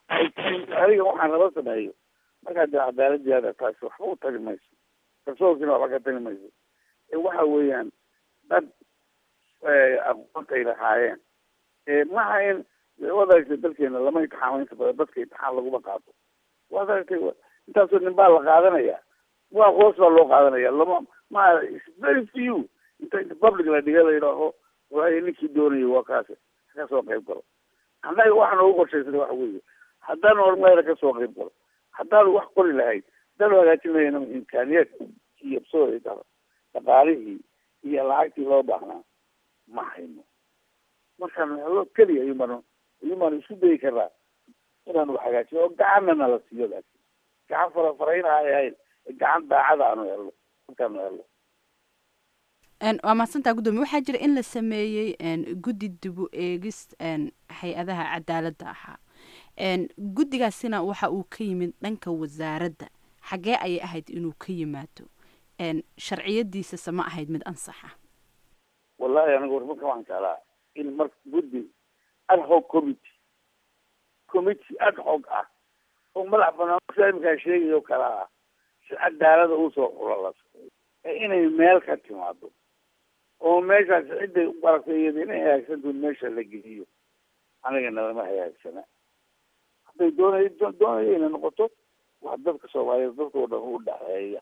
Speaker 4: aniga waxaan raba sameeyo markaa dee cadaaladiyaada taasi waxba u tagi mayso garsoorkiina waxba ka tagi mayso ee waxa weeyaan dad aqoontay lahaayeen maha in waad aragtay dalkeena lama intixaamo inta badan dadka intixaan laguma qaato waad aragtay intaasoo nin baa la qaadanaya waa hoos baa loo qaadanaya lama ma very few inta inta public la dhiga la yidhaaho walaahi ninkii doonayo waa kaasi kasoo qayb galo annaga waxaa noogu qorshaysan waxa weeye haddaan ormayra kasoo qayb galo haddaan wax qori lahayd haddaan hagaajin lahayna imkaaniyaad iyo soo dhaqaalihii iyo lacagtii loo baahnaa ma hayno markaan helo keliya ayuumaan ayuumaan isku dayi karaa inaanu hagaajiyo oo gacanna nala siiyo laakiin gacan farafarayna ay ahayn gacan daacada aanu helno markaanu helno
Speaker 9: waa mahadsantaa guddoomiye waxaa jira in la sameeyey guddi dib u eegis hay-adaha cadaaladda ahaa guddigaasina waxa uu ka yimid dhanka wasaaradda xagee ayay ahayd inuu ka yimaado sharciyadiisa sama ahayd mid ansaxa
Speaker 4: wallahi aniga warmarka waxaan jeclaa in marka guddi ad hoc committee committee ad hoc ah oo madax banaan sida iminkaa sheegayo kala ah si cadaalada usoo xulalaso ee inay meel ka timaado oo meeshaas ciday u baratay iyada inay hagaagsanto meesha la geliyo aniga nalama hagaagsana hadday doonay doonaya inay noqoto wax dadka soomaaliyeed dadkao dhan u dhexeeya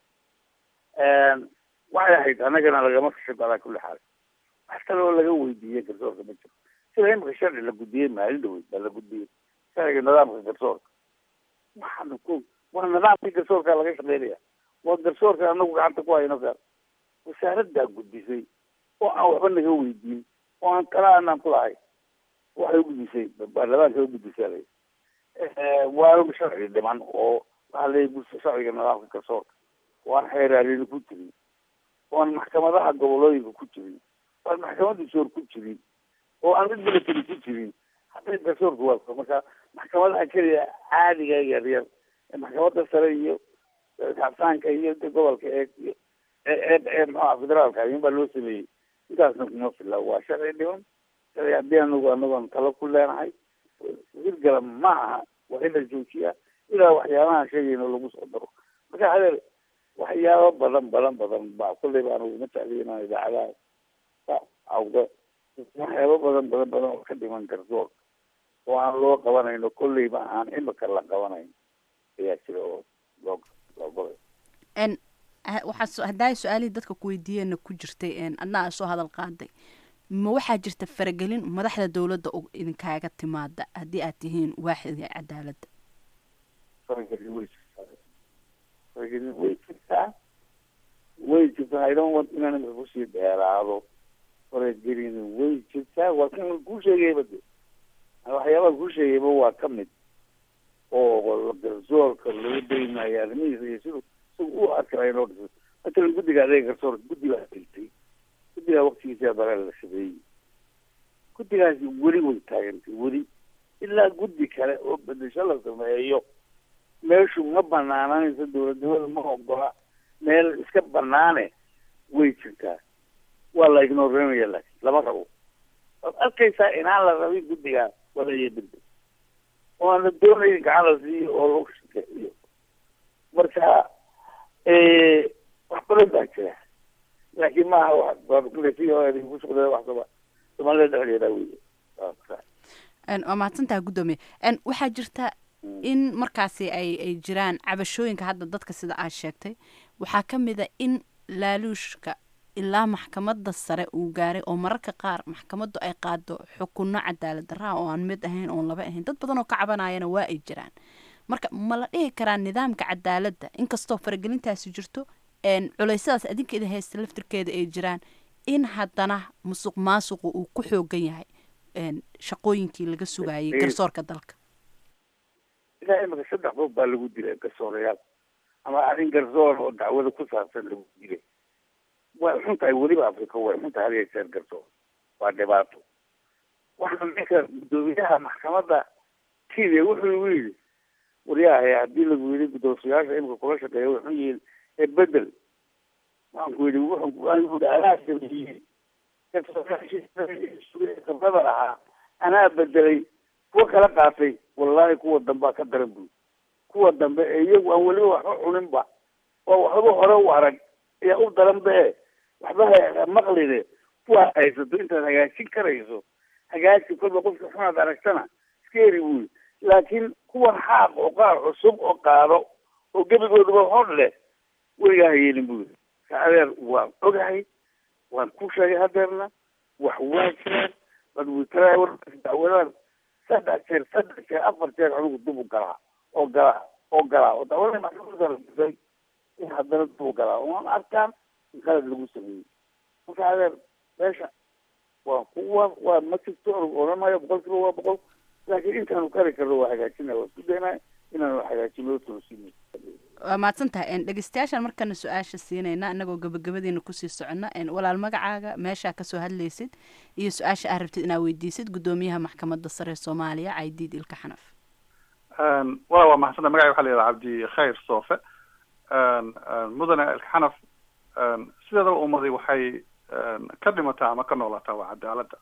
Speaker 4: waxay ahayd anagana lagama kasho alaa kulli xaal wax kale oo laga weydiiyey garsoorka ma jiro sida imika sharci la gudbiyey maalin dhaweyd baa la gudbiyey sharciga nidaamka garsoorka waxaana ku waa nidaamkii garsoorkaa laga shaqeynaya waa garsoorka anagu gacanta ku hayno kar wasaaraddaa gudbisay oo aan waxba naga weydiin oo aan kala anaan kulahay waxay ugudbisay baarlamaanka ugudbisay waana sharci dhiman oo waxaa leeyahy sharciga nidaamka garsoorka waan xeeraalina ku jirin waan maxkamadaha gobolooyinka ku jirin waan maxkamadda soor ku jirin oo aan mid military ku jirin hadday garsoorka waa marka maxkamadaha keliya caadiga yaryar ee maxkamadda sare iyo xabsaanka iyo gobolka ee ee ee maxaa federaalka ayuun baa loo sameeyey intaasna kuma fila waa sharci dhiban sharci haddii anagu anagoon talo ku leenahay hirgala ma aha waa in la joojiyaa ilaa waxyaabahan sheegayno lagu soo daro marka hadeer waxyaaba badan badan badan baa kulley baan uguma tacliinaa idaacadaha awda waxyaaba badan badan badan oo ka dhiman garsoorka oo aan loo qabanayno kolleyba aan imika la qabanayn ayaa jira oo loo loo golay
Speaker 9: waxaa haddaa su-aalihii dadka ku weydiiyeenna ku jirtay adna aa soo hadal qaaday ma waxaa jirta faragelin madaxda dawladda idinkaaga timaada haddii aad tihiin waaxidii cadaaladda
Speaker 4: faragelin way jirtaa faragelin way jirtaa way jirtaa i don't want inaan imika kusii dheeraado faragelin way jirtaa waa kan kuu sheegayba de waxyaabaha kuu sheegayba waa ka mid oo garsoorka lagu daynayo arrimihiisa iyo siduu isagu u arkay inoo dhiso matalan guddiga adeega garsoorka guddi baa geltay guddigaa waktigiisa baraa la sameeyey guddigaasi weli way taagantay weli ilaa guddi kale oo bedesho la sameeyo meeshu ma banaananayso dawladnimada ma ogola meel iska banaane way jirtaa waa la ignorenaya laakin lama rabo waad arkaysaa inaan la rabin guddigaa walaya degdeg oo aan la doonayn gacan la siiyo oo lagu shaqeeyo marka wax badan baa jira laakiin maaha wax kusuqda wax saba soomaalida dhexdeeda wey
Speaker 9: waa mahadsantaha guddoomiye waxaa jirta in markaasi ay ay jiraan cabashooyinka hadda dadka sida aad sheegtay waxaa ka mid a in laaluushka ilaa maxkamadda sare uu gaaray oo mararka qaar maxkamaddu ay qaado xukunno cadaalad darraa oo aan mid ahayn oon laba ahayn dad badan oo ka cabanayana waa ay jiraan marka ma la dhihi karaa nidaamka cadaaladda inkastoo faragelintaasi jirto culeysyadaas adinka idin haysta laftirkeeda ay jiraan in haddana musuq maasuqu uu ku xoogan yahay shaqooyinkii laga sugayay garsoorka dalka
Speaker 4: ilaa imika saddex boog baa lagu dilay garsoorayaal ama arrin garsoor oo dacwada ku saabsan lagu dilay way xun tahay weliba africa way xun tahay hadiya jeer garsoor waa dhibaato waxaa ninka guddoomiyaha maxkamadda kenya wuxuu igu yidhi waryahay haddii lagu yidhi guddoonsiyaasha imika kula shaqeeya way xun yihiin ee bedel waxaan ku yidhi wuxuu anaa sameeyey khibrada ahaa anaa bedelay kuwa kala qaatay wallahi kuwa dambea ka daran buy kuwa dambe ee iyagu aan weliba waxba cuninba oo waxba hore u arag ayaa u daran be waxba maqline kuwaa haysato intaad hagaajin karayso hagaaji kolba qofka xunaad aragtana iska eri buy laakiin kuwan xaaq oo qaar cusub oo qaado oo gebigooduba hor leh weligaa hayeelin buy ka adeer waan ogahay waan ku sheegay hadeerna wax waa jiraan badwitara dacwadaan saddex jeer saddex jeer afar jeer anigu dib u galaa oo galaa oo galaa oo dacwada maxkamadda in haddana dib u galaa oan arkaan in qalad lagu sameeyey marka adeer meesha waa kuwa waa ma jirto odhan maayo boqol kiiba waa boqol laakiin intaanu kari karno waa hagaajinaya waa isku daynaya inaanu hagaajino toosino
Speaker 9: waa mahadsantahay dhegeystayaashaan markana su-aasha siinayna inagoo gabagabadiina kusii socona walaal magacaaga meeshaa kasoo hadlaysid iyo su-aasha aad rabtid inaad weydiisid gudoomiyaha maxkamadda sare ee soomaaliya caydiid ilka xanaf
Speaker 12: wala waa mahadsantahay magaca waxaa la yidhaha cabdi khayr soofe mudane ilka xanaf sideedaba ummadii waxay ka dhimataa ama ka noolaataa waa cadaaladda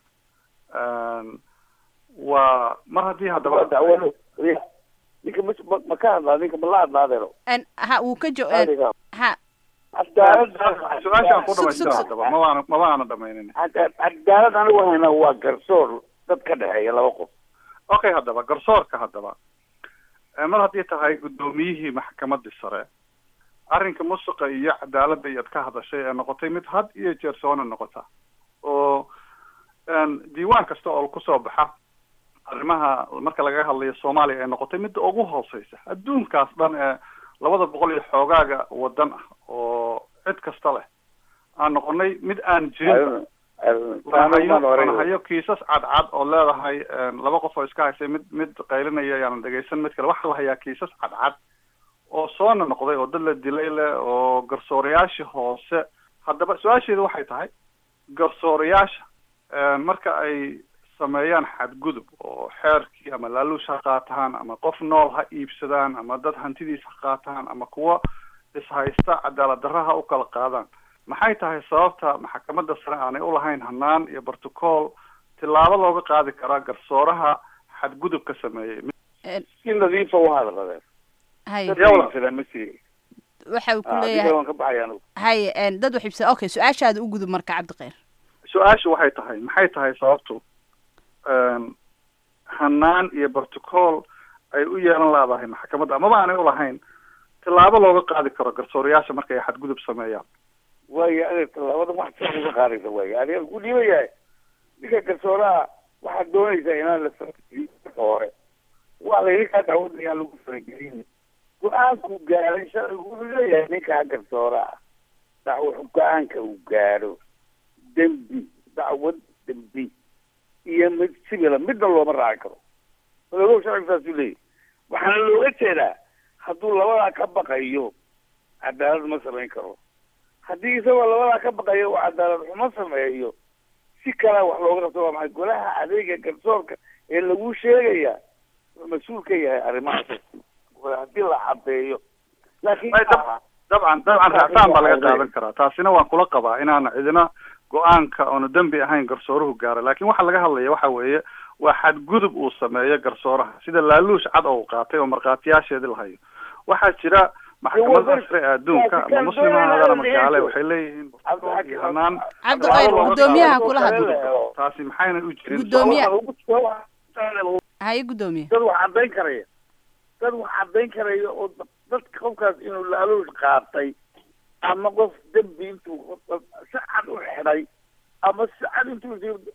Speaker 12: waa mar haddii haddaba
Speaker 4: ninka ma ka hadlaa ninka ma la hadlaadeeno
Speaker 9: ha wuu ka jo ha
Speaker 12: su-aashaan ku dhamaystira haddaba mabaana mabaana dhamaynin
Speaker 4: cadaalad anigu hayna waa garsoor dad ka dhexeeya laba qof
Speaker 12: okay haddaba garsoorka haddaba mar haddii tahay guddoomiyihii maxkamadii sare arrinka musuqa iyo cadaaladda iyaad ka hadashay ee noqotay mid had iyo jeer soona noqota oo diiwaan kasta oo kusoo baxa arrimaha marka laga hadlayo soomaaliya ay noqotay midda ugu hooseysa adduunkaas dhan ee labada boqol iyo xoogaaga wadan ah oo cid kasta leh aan noqonay mid aan jirin hayo kiisas cadcad oo leedahay laba qof oo iska haysay mid mid qaylinaya yaanan dhegaysan mid kale waxaa la hayaa kiisas cadcad oo soona noqday oo dad la dilay leh oo garsoorayaashii hoose haddaba su-aasheedu waxay tahay garsoorayaasha marka ay sameeyaan xadgudub oo xeerkii ama laaluush ha qaataan ama qof nool ha iibsadaan ama dad hantidiis ha qaataan ama kuwa ishaysta cadaalad darra ha u kala qaadaan maxay tahay sababta maxkamadda sare aanay ulahayn hanaan iyo barticool tilaabo looga qaadi karaa garsooraha xadgudub ka sameeyey
Speaker 4: si nadiifa u hadladeen
Speaker 9: waxa uu ku leeyahay hay dad wax ibsa okay su-aashaada u gudub marka cabdiqeyr
Speaker 12: su-aashu waxay tahay maxay tahay sababtu hanaan iyo barticool ay u yeelan leedahay maxkamadda amaba aanay ulahayn tilaabo looga qaadi karo garsoorayaasha marka ay xadgudub sameeyaan
Speaker 4: waayo adeer tilaabada wax sa uga qaadaysa waayo adiga ku dhiibayahay ninka garsooraha waxaad doonaysaa inaan la marka hore waa la idinkaa dacwadayaan lagu faragelin go-aanku gaaray sharcigu wuxuu leeyahay ninkaa garsooraha dacwo go-aanka uu gaadho dembi dacwad dembi iyo mid sibila midna looma raaci karo ogow sharcigu saasuu leeyahy waxaana looga jeedaa hadduu labadaa ka baqayo cadaalad ma samayn karo haddii isagoo labadaa ka baqayo uu cadaalad xumo sameeyo si kalea wax looga qabto waa maxay golaha adeega garsoorka ee lagu sheegaya mas-uul ka yahay arrimahaas haddii la cadeeyo laakiin
Speaker 12: dabcan dabcan raacfaan baa laga qaadan karaa taasina waan kula qabaa inaana cidina go-aanka oonu dembi ahayn garsooruhu gaara laakiin waxa laga hadlaya waxa weeye waa xadgudub uu sameeyo garsooraha sida laaluush cad oo uu qaatay oo markhaatiyaasheedii lahayo waxaa jira maxkamadda sare ee adduunka ama muslim ha ahaadaan ama gaale waxay leeyihiin hanaan
Speaker 9: cabdiqeyr gudoomiyaha kula hadla
Speaker 12: taasi maxayna u jirin
Speaker 9: gudoomiyaha haye gudoomiye
Speaker 4: dad wax caddayn karaya dad wax caddayn karaya oo dadka qofkaas inuu laaluush qaatay ama qof dembi intuu si cad u xidhay ama si cad intuu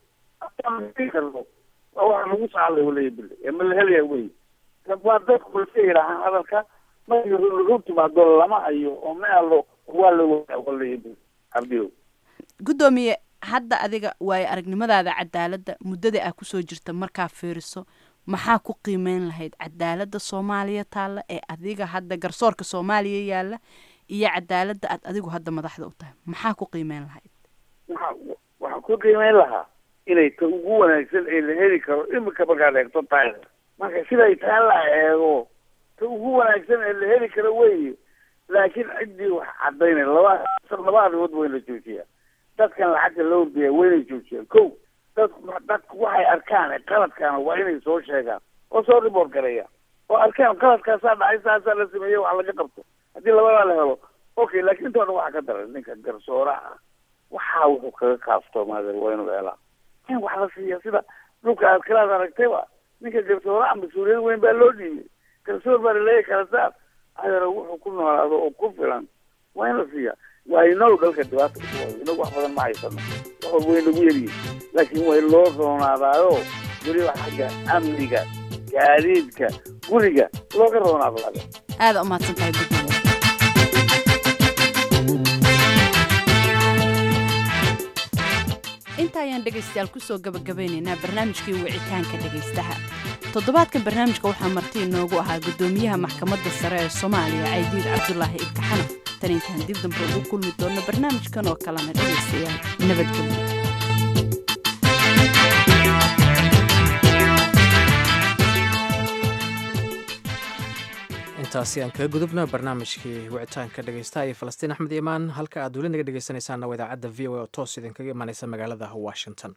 Speaker 4: karno waa waxa lagu saalay waleya bil ee ma la helaya wey waa dadku iska yidhaahaan hadalka markii lagu timaado lama hayo oo meelo waa la waleya bil cabdiyo
Speaker 9: gudoomiye hadda adiga waayo aragnimadaada cadaaladda muddada aa kusoo jirta markaa fiiriso maxaa ku qiimeyn lahayd cadaaladda soomaaliya taalla ee adiga hadda garsoorka soomaaliya yaalla iyo cadaaladda aad adigu hadda madaxda u tahay maxaa ku qiimeyn lahayd
Speaker 4: waa waxaa ku qiimeyn lahaa inay ta ugu wanaagsan ee la heli karo imika markaad eegto tahay marka siday taa la eego ta ugu wanaagsan ee la heli karo weye laakiin ciddii wax cadaynay laba laba arrimood waa in la joojiyaa dadkan lacagta loo ordaya waa inay joojiyaan ko dadku dadku waxay arkaan qaladkaana waa inay soo sheegaan oo soo report gareeyaan oo arkaan qaladkaasaa dhacay saasaa la sameeyey wax laga qabto haddii labadaa la helo okay laakiin inta o dhan waxaa ka daran ninka garsooraha waxaa wuxuu kaga kaaftoomaade waa inuu helaa in wax la siiya sida dhulka aad kalaad aragtayba ninka garsooraha mas-uuliyad weyn baa loo dhiibay garsoor baa laleeyahy kala saar adeero wuxuu ku noolaado oo ku filan waa in la siiya waa inagu dalka dhibaata inagu wax badan ma haysano wax walba way nagu yeliyin laakiin way loo roonaadaayo weliba xagga amniga gaadiidka guriga looga roonaado laga
Speaker 9: aada umahadsan tahay gudoomiye inta ayaan dhegaystayaal kusoo gabagabeynaynaa barnaamijkii wicitaanka dhegaystaha toddobaadkan barnaamijka waxaa marti inoogu ahaa guddoomiyaha maxkamadda sare ee soomaaliya caydiid cabdulaahi ibka xanaf tan intaan dib dambe ugu kulmi doonno barnaamijkan oo kalena dhegaystayaal nabadgelyo.
Speaker 2: intaasi aan kaga gudubna barnaamijkii wicitaanka dhegaystaha iyo falastiin axmed imaan halka aad weli naga dhegaysanaysaana waa idaacadda v o a oo toos idinkaga imaaneysa magaalada washington.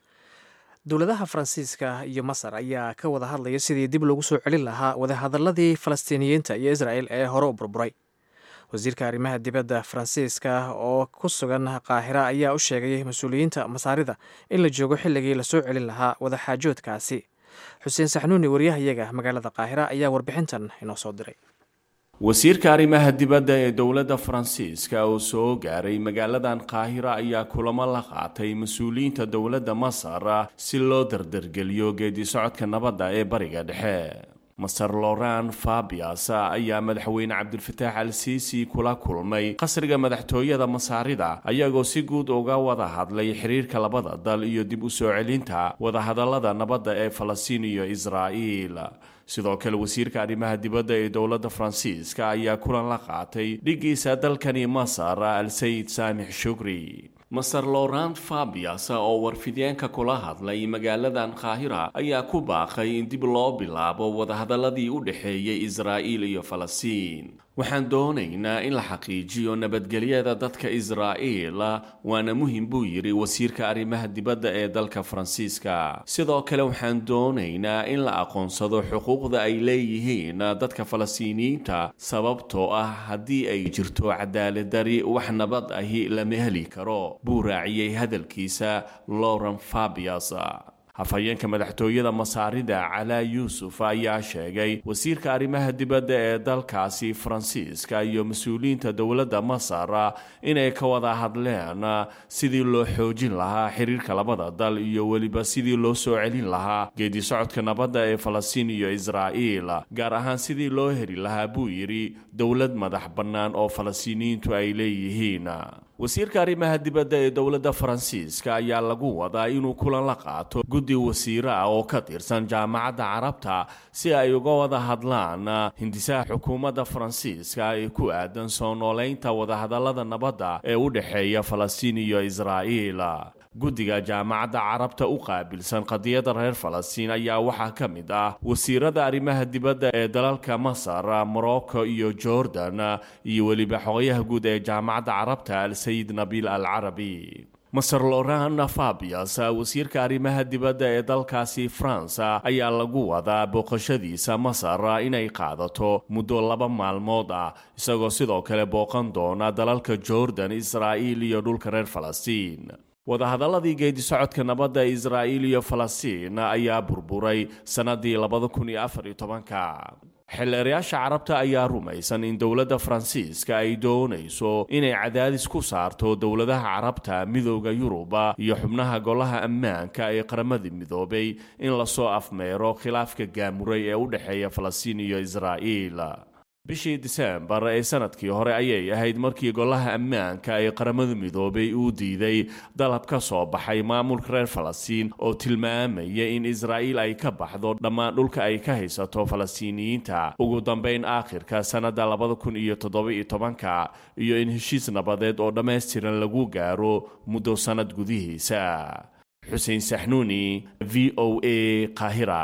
Speaker 2: dowladaha faransiiska iyo masar ayaa ka wada hadlaya sidii dib loogu soo celin lahaa wadahadaladii falastiiniyiinta iyo israel ee hore u burburay. wasiirka arrimaha dibadda faransiiska oo ku sugan qaahira ayaa u sheegay mas-uuliyiinta masaarida in la joogo xilligii lasoo celin lahaa wadaxaajoodkaasi. xuseen saxnuuni wariyahayaga magaalada qaahira ayaa warbixintan inoo soo diray.
Speaker 13: wasiirka arrimaha dibadda ee dowladda faransiiska oo soo gaaray magaaladan qaahira ayaa kulamo la qaatay mas-uuliyiinta dowladda masar si loo dardargeliyo geedi socodka nabadda ee bariga dhexe. masar loran fabias ayaa madaxweyne cabdilfataax al siisi kula kulmay qasriga madaxtooyada masaarida ayagoo si guud uga wada hadlay xiriirka labada dal iyo dib u soo celinta wadahadalada nabadda ee falastiin iyo israa'iil. sidoo kale wasiirka arrimaha dibadda ee dowladda faransiiska ayaa kulan la qaatay dhigiisa dalkani masar al sayid saamix shukri. masar lorant fabias oo warfideenka kula hadlay magaaladan qaahira ayaa ku baaqay in dib loo bilaabo wadahadaladii u dhexeeyay israa'iil iyo falastiin. waxaan doonaynaa in la xaqiijiyo nabadgelyada dadka israa'iil waana muhim buu yidhi wasiirka arrimaha dibadda ee dalka faransiiska. sidoo kale waxaan doonaynaa in la aqoonsado xuquuqda ay leeyihiin dadka falastiiniyiinta sababtoo ah haddii ay jirto cadaaladari wax nabad ahi lama heli karo buu raaciyey hadalkiisa loran fabias. hafayeenka madaxtooyada masaarida calaa yuusuf ayaa sheegay wasiirka arrimaha dibadda ee dalkaasi faransiiska iyo mas-uuliyiinta dowladda masar inay ka wada hadleen sidii loo xoojin lahaa xiriirka labada dal iyo weliba sidii loo soo celin lahaa geedi socodka nabadda ee falastiin iyo israa'iil gaar ahaan sidii loo heli lahaa buu yidhi dowlad madax bannaan oo falastiiniyiintu ay leeyihiin. wasiirka arrimaha dibadda ee dowladda faransiiska ayaa lagu wadaa inuu kulan la qaato guddi wasiiro ah oo ka tirsan jaamacadda carabta si ay uga wada hadlaan hindisaha xukuumadda faransiiska ee ku aadan soo nooleynta wadahadallada nabadda ee u dhexeeya falastiin iyo israa'iil. guddiga jaamacadda carabta u qaabilsan qadiyadda reer falastiin ayaa waxaa ka mid ah wasiirada arrimaha dibadda ee dalalka masar, morocco iyo jordan iyo weliba xogayaha guud ee jaamacadda carabta al sayid nabiil al carabi. masar loran fabias wasiirka arrimaha dibadda ee dalkaasi france ayaa lagu wadaa booqashadiisa masar inay qaadato muddo laba maalmood ah isagoo sidoo kale booqan doona dalalka jordan, israa'iil iyo dhulka reer falastiin. wadahadaladii geedi socodka nabadda israa'iil iyo falastiin ayaa burburay sanadii labada kun iyo afar iyo tobanka. xildheerayaasha carabta ayaa rumaysan in dowladda faransiiska ay doonayso inay cadaadis ku saarto dowladaha carabta, midooda yuruba iyo xubnaha golaha ammaanka ee qaramada midoobay in lasoo afmeero khilaafka gaamuray ee u dhexeeya falastiin iyo israa'iil. bishii diseembar ee sanadkii hore ayay ahayd markii golaha ammaanka ee qaramada midoobay uu diiday dalab ka soo baxay maamulka reer falastiin oo tilmaamaya in israa'iil ay ka baxdo dhammaan dhulka ay ka haysato falastiiniyiinta ugu dambeyn aakhirka sanadda labada kun iyo toddoba iyo tobanka iyo in heshiis nabadeed oo dhammaystiran lagu gaaro muddo sanad gudihiisa. xuseen saxnuuni, v o a, qaahira.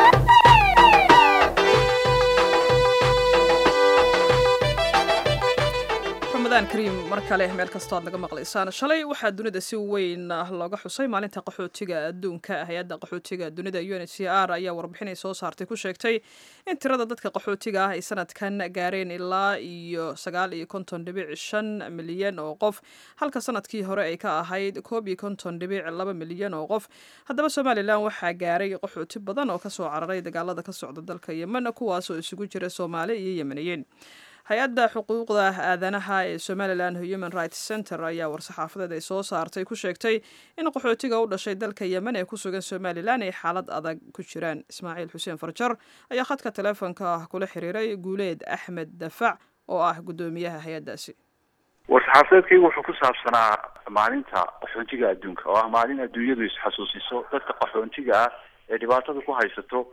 Speaker 1: ramadaan kariim mar kale meel kastoo aad naga maqlaysaan. shalay waxaa dunida si weyn looga xusay maalinta qaxootiga adduunka. hay-adda qaxootiga dunida u n h c r ayaa warbixinay soo saartay ku sheegtay in tirada dadka qaxootiga ah ay sanadkan gaareen ilaa iyo sagaal iyo konton dhibic shan milyan oo qof, halka sanadkii hore ay ka ahayd koob iyo konton dhibic laba milyan oo qof. haddaba somalilan waxaa gaaray qaxooti badan oo kasoo cararay dagaalada ka socda dalka yemen, kuwaasoo isugu jira soomaali iyo yemeniyiin. hay-adda xuquuqda aadanaha ee somalilan human rights center ayaa war-saxaafadeed ay soo saartay ku sheegtay in qaxootiga u dhashay dalka yemen ee ku sugan somalilan ay xaalad adag ku jiraan. ismaaciil xuseen farjar ayaa khadka taleefonka kula xiriiray guuleed axmed dafac oo ah guddoomiyaha hay-addaasi.
Speaker 12: war-saxaafadeedkaygu wuxuu ku saabsanaa maalinta qaxoontiga adduunka oo ah maalin adduunyadu isxasuusiso dadka qaxoontiga ah ee dhibaatada ku haysato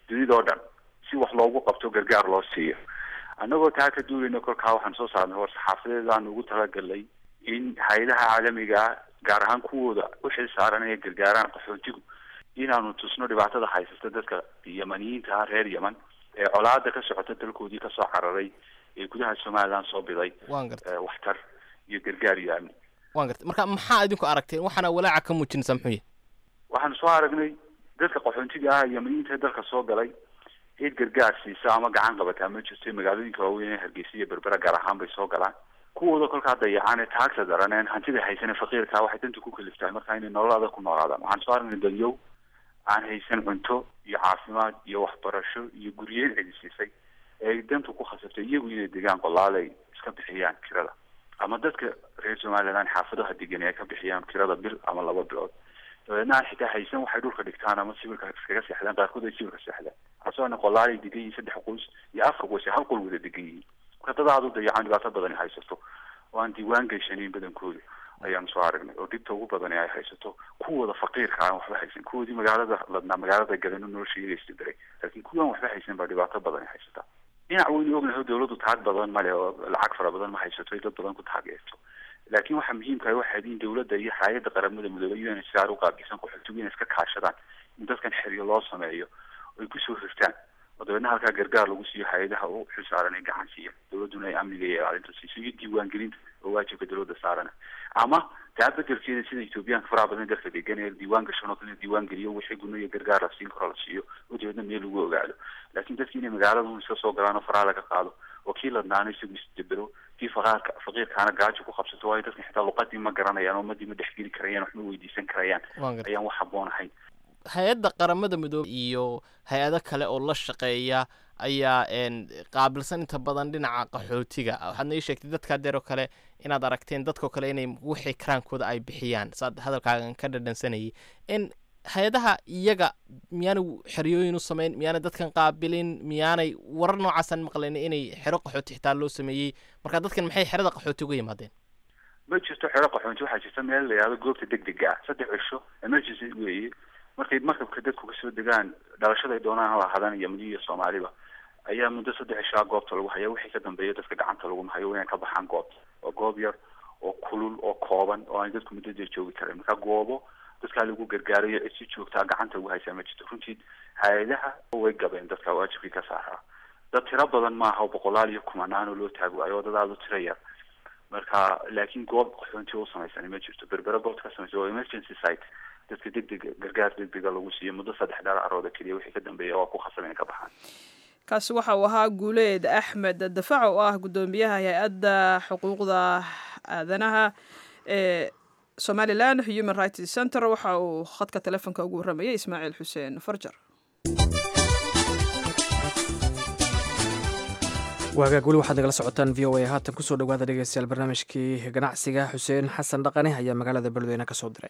Speaker 14: dunidoo dhan si wax loogu qabto gargaar loo siiyo annagoo taa ka duulayna kolkaa waxaan soo saarnay war saxaafadeed aan ugu talagalnay in hay-adaha caalamiga gaar ahaan kuwooda u xil saaran inay gargaaraan qaxootigu inaanu tusno dhibaatada haysata dadka yamaniyiinta ah reer yeman ee colaada ka socota dalkoodii kasoo cararay ee gudaha somaliland soo biday waxtar iyo gargaar iyo amni
Speaker 15: waan gartay marka maxaa idinku aragteen waxaana walaaca ka muujinaysaa muxuu yahay
Speaker 14: waxaan soo aragnay dadka qaxoontiga ah yamaniyiinta dalka soo galay cid gargaar siisa ama gacan qabataa ma jirto magaalooyinka waaweyn ee hargeysa iyo berbera gaar ahaan bay soo galaan kuwooda kolkaa dayacaan ee taagta daran een hantida haysan ee faqiirkaa waxay danta ku kaliftahay markaa inay nolol adag ku noolaadaan waxaan soo aragnay dadyow aan haysan cunto iyo caafimaad iyo waxbarasho iyo guryeyn cidisiisay ee dantu ku khasabtay iyagu inay degaan qolaal ay iska bixiyaan kirada ama dadka reer somaliland xaafadaha degan ay ka bixiyaan kirada bil ama laba bilood dabeedna aan xitaa haysan waxay dhulka dhigtaan ama sibirka iskaga seexdaan qaarkood ay sibirka seexdaan asoona qolaalay degan yihiin saddex qoys iyo afar qoys hal qol wada degan yihiin marka dadaadu dayacaan dhibaato badan ay haysato oo aan diiwaan geyshanayn badankooda ayaan soo aragnay oo dhibta ugu badan ay haysato kuwooda faqiirka aan waxba haysan kuwoodii magaalada ladnaa magaalada galeno nolosha iyagaysta daray laakiin kuwaan waxba haysan baa dhibaato badan ay haysataa dhinac weynu ognahay dawladdu taag badan male oo lacag fara badan ma haysato dad badan ku taageerto laakiin waxaa muhiimka ah waxaa in dawladda iyo hay'adda qaramada midoobay inay saar u qaabilsan qaxootiga inay iska kaashadaan in dadkan xiriir loo sameeyo ay ku soo hirtaan oo dabeedna halkaa gargaar lagu siiyo hay-adaha u xil saaran ay gacan siiya dawladduna ay amniga iyo ilaalinta siiso iyo diiwaangelinta oo waajibka dawladda saarana ama taa bedelkeeda sida etoobiyaanka faraha badan dalka degan ee diiwaan gashan oo kale diiwaan geliyo wixii guna iyo gargaar la siin karo la siiyo oo dabeedna meel lagu ogaado laakiin dadki inay magaalada iska soo galaan oo faraha laga qaado oo kii ladnaana isagu isdabero kii faqaarka faqiirkaana gaajo ku qabsato waayo dadka xitaa luqadii ma garanayaan oo ummadii ma dhexgeli karayaan wax ma weydiisan karayaan ayaan wax habboon ahayn
Speaker 15: hay-adda qaramada midoobey iyo hay-ado kale oo la shaqeeya ayaa qaabilsan inta badan dhinaca qaxootiga waxaadna ii sheegtay dadkaa deer oo kale inaad aragteen dadkao kale inay wixii karaankooda ay bixiyaan saad hadalkaagan ka dhadhansanayay in hay-adaha iyaga miyaanay xeryooyin u samayn miyaanay dadkan qaabilin miyaanay warar noocaasaan maqlayn inay xero qaxooti xitaa loo sameeyey marka dadkan maxay xerada qaxooti uga yimaadeen
Speaker 14: ma jirto xero qaxooti waxaa jirta meel la yihahdo goobta degdega ah saddex cisho emergency weeye markay markabka dadku kasoo degaan dhalashada ay doonaan ha lahadaan yamani iyo soomaaliba ayaa muddo saddex cishaa goobta lagu haya wixii ka dambeeya dadka gacanta lagu hayo inay ka baxaan goobta oo goob yar oo kulul oo kooban oo aan dadku muddo dee joogi karin marka goobo dadkaa lagu gargaarayo cid si joogtaa gacanta ugu haysaa ma jirto runtii hay-adaha way gabeen dadka waajibkii ka saaraa dad tiro badan maaha oo boqolaal iyo kumanaan oo loo taagi waayo oo dad aada u tiro yar marka laakiin goob qaxoonti u samaysan ma jirto berbera goobta ka samaysa oo emergency site dadka degdega gargaar degdega lagu siiyo muddo saddex dhaar arooda keliya wixii ka dambeeya waa ku khasab inay ka baxaan
Speaker 1: kaasi waxa uu ahaa guuleed axmed dafac oo ah guddoomiyaha hay-adda xuquuqda aadanaha ee somaliland human rights center waxa uu khadka telefonka ugu warramayay ismaaciil xuseen farjar
Speaker 2: waagaag weli waxaad nagala socotaan v o a haatan kusoo dhawaada dhegeystayaal barnaamijkii ganacsiga xuseen xasan dhaqane ayaa magaalada beledweyne ka soo diray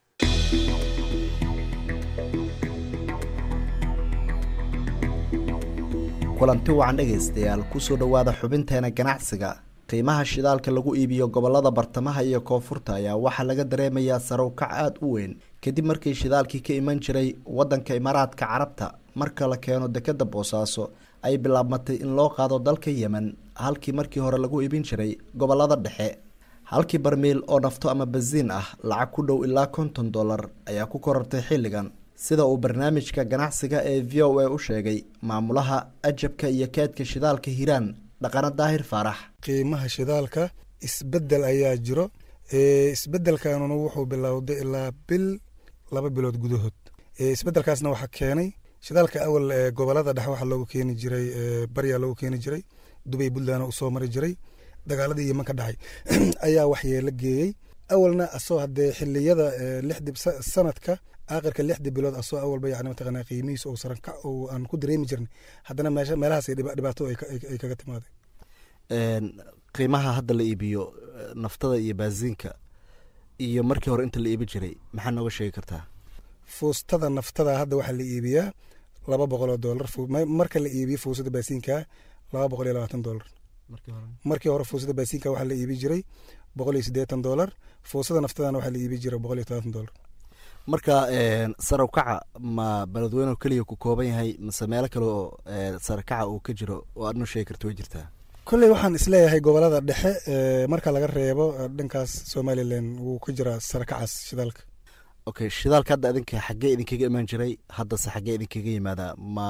Speaker 16: kulanti wacan dhegaystayaal kusoo dhowaada xubinteena ganacsiga qiimaha shidaalka lagu iibiyo gobolada bartamaha iyo koonfurta ayaa waxaa laga dareemayaa sare u kac aada u weyn kadib markii shidaalkii ka iman jiray wadanka imaaraadka carabta marka la keeno dekeda boosaaso ay bilaabmatay in loo qaado dalka yemen halkii markii hore lagu iibin jiray gobolada dhexe halkii barmiil oo nafto ama basiin ah lacag ku dhow ilaa konton dollar ayaa ku korortay xilligan sida uu barnaamijka ganacsiga ee v o a u sheegay maamulaha ajabka iyo kaadka shidaalka hiiraan dhaqano daahir faarax
Speaker 17: qiimaha shidaalka isbedel ayaa jiro isbedelkanuna wuxuu bilowday ilaa bil laba bilood gudahood isbedelkaasna waxaa keenay shidaalka awal gobolada dhexe waxaa loogu keeni jiray baryaa loogu keeni jiray dubay puntland usoo mari jiray dagaaladii yeman ka dhacay ayaa waxyeelo geeyey awalna asoo hadee xiliyada lixdib sanadka aakhirka lixdii bilood asoo awalba yani mataqaanaa qiimihiisa oo saran kac oo aan ku dareemi jirnay haddana meesha meelahaas dhibaato ay kaga timaaday
Speaker 16: qiimaha hadda la iibiyo naftada iyo baasiinka iyo markii hore inta la iibi jiray maxaa nooga sheegi kartaa
Speaker 17: fuustada naftada hadda waxaa la iibiyaa laba boqol oo dollar marka la iibiyo fuusada baasiinka laba boqol iyo labaatan dollar markii hore fuusada baasiinka waxaa la iibi jiray boqol iyo siddeetan dollar fuusada naftadana waxaa la iibi jiray boqol iyo todobaatan dollar
Speaker 16: marka sare ukaca ma beledweyne keliya ku kooban yahay mase meelo kale oo sare kaca uu ka jiro oo aad noo sheegi karto way jirtaa
Speaker 17: kolley waxaan isleeyahay gobolada dhexe marka laga reebo dhankaas somalilan wuu ka jiraa sare kacaas shidaalka
Speaker 16: okay shidaalka hadda idinka xaggee idinkaga imaan jiray haddase xaggee idinkaga yimaadaa ma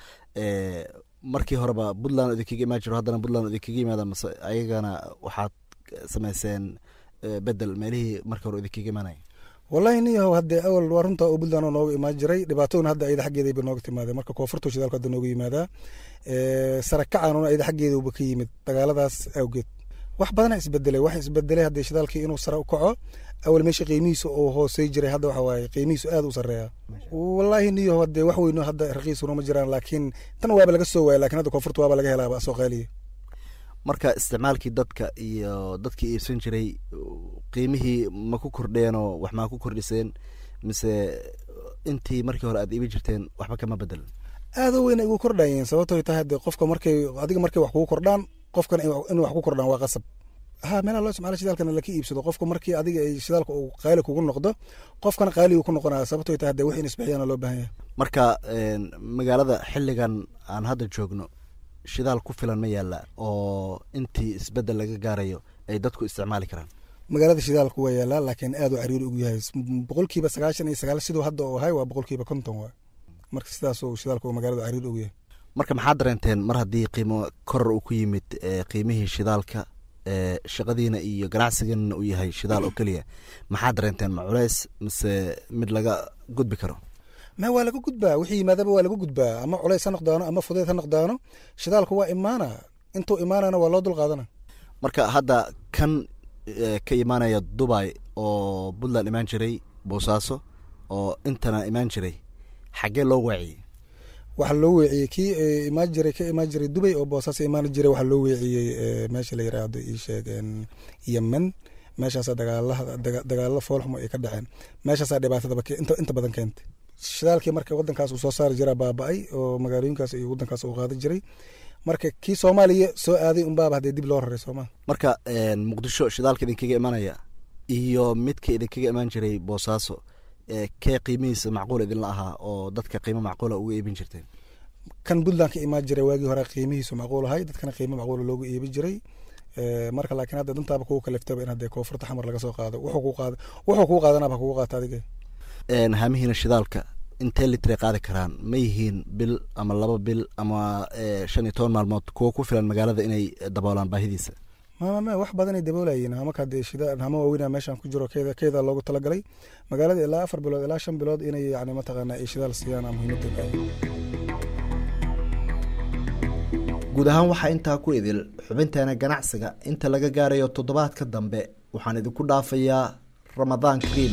Speaker 16: markii horeba puntland idinkaga imaan jiro haddana puntland idinkaga yimaada mase ayagana waxaad samayseen bedel meelihii markii hore idinkaga imaanaya
Speaker 17: wallahi niyahow haddee awal waa runta oo puntland oo nooga imaan jiray dhibaataduna hadda ayada xaggeedayba nooga timaadeen marka koonfurta shidaalka hadda nooga yimaadaa sare kacanuna ayada xaggeedauba ka yimid dagaaladaas awgeed wax badana isbedelay waxa isbedelay haddee shidaalkii inuu sare u kaco awal meesha qiimihiisa oo hoosey jiray hadda waxa waaye qiimihiisu aad u sareeya wallahi niyahow haddee wax weyno hadda raqiisuna ma jiraan laakiin tan waaba laga soo waaya lakin hadda koonfurta waaba laga helaaba asoo qaaliya
Speaker 16: marka isticmaalkii dadka iyo dadkii iibsan jiray qiimihii ma ku kordheenoo wax maa ku kordhiseen mise intii markii hore aad iibi jirteen waxba kama bedelan
Speaker 17: aada u weyn ay ugu kordhayeen sababtooy tahay hadee qofka markay adiga markay wax kugu kordhaan qofkan inuu wax ku kordhaan waa qasab ha meelaha loo isticmaalo shidaalkana laka iibsado qofka markii adiga ay shidaalka uu qaali kugu noqdo qofkana qaali uu ku noqonaya sababtooy tahay hadee wixii in isbixiyana loo baahan yahay
Speaker 16: marka magaalada xilligan aan hadda joogno shidaal ku filan ma yaala oo intii isbedel laga gaarayo ay dadku isticmaali karaan
Speaker 17: magaalada shidaalku waa yaalaa laakiin aad u cariiri ugu yahay boqolkiiba sagaashan iyo sagaal siduu hadda uu ahay waa boqolkiiba konton waay marka sidaas uu shidaalku magaalada cariiri ugu yahay
Speaker 16: marka maxaad dareenteen mar haddii qiimo koror uu ku yimid qiimihii shidaalka shaqadiina iyo ganacsigiina uu yahay shidaal oo keliya maxaad dareenteen ma culays mise mid laga gudbi karo
Speaker 17: ma waa laga gudbaa wixii yimaadaba waa laga gudbaa ama culays ha noqdaano ama fudeed ha noqdaano shidaalku waa imaana intuu imaanana waa loo dul qaadana
Speaker 16: marka hadda kan ka imaanaya dubai oo puntland imaan jiray boosaaso oo intana imaan jiray xaggee loo weeciyey
Speaker 17: waxaa loo weeciyey kii imaan jiray ka imaan jiray dubai oo boosaaso imaan jiray waxaa loo weeciyey meesha la yiraahdo ii sheegeen yemen meeshaasaa dagaalaha dagaalo foolxumo ay ka dhaceen meeshaasaa dhibaatadaba inta inta badan keentay shidaalkii marka wadankaas uu soo saari jiraa baaba-ay oo magaalooyinkaas iyo wadankaas uu qaadan jiray marka kii soomaaliya soo aaday unbaaba haddee dib loo raray sooma
Speaker 16: marka muqdisho shidaalka idinkaga imanaya iyo midka idinkaga imaan jiray boosaaso kee qiimihiisa macquul idinla ahaa oo dadka qiimo macquula uga iibin jirteen
Speaker 17: kan puntland ka imaan jiray waagii hore qiimihiisu macquul ahay dadkana qiimo macquula loogu iibin jiray marka laakiin hadda dantaaba kugu kaliftaba in haddee koonfurta xamar laga soo qaado wuxuu kuu qaada wuxuu kuu qaadanaba kugu qaata adiga
Speaker 16: haamihiina shidaalka intee litray qaadi karaan ma yihiin bil ama laba bil ama shan iyo toban maalmood kuwa ku filan magaalada inay daboolaan baahidiisa
Speaker 17: mama wax badanay daboolayeen hamaka hadee shida hama waaweyna meeshaan ku jiro keeda keeda loogu talagalay magaalada ilaa afar bilood ilaa shan bilood inay yani mataqaana ay shidaal siiyaan muhiimadda
Speaker 16: guud ahaan waxaa intaa ku idil xubinteena ganacsiga inta laga gaarayo toddobaadka dambe waxaan idinku dhaafayaa ramadaan kariim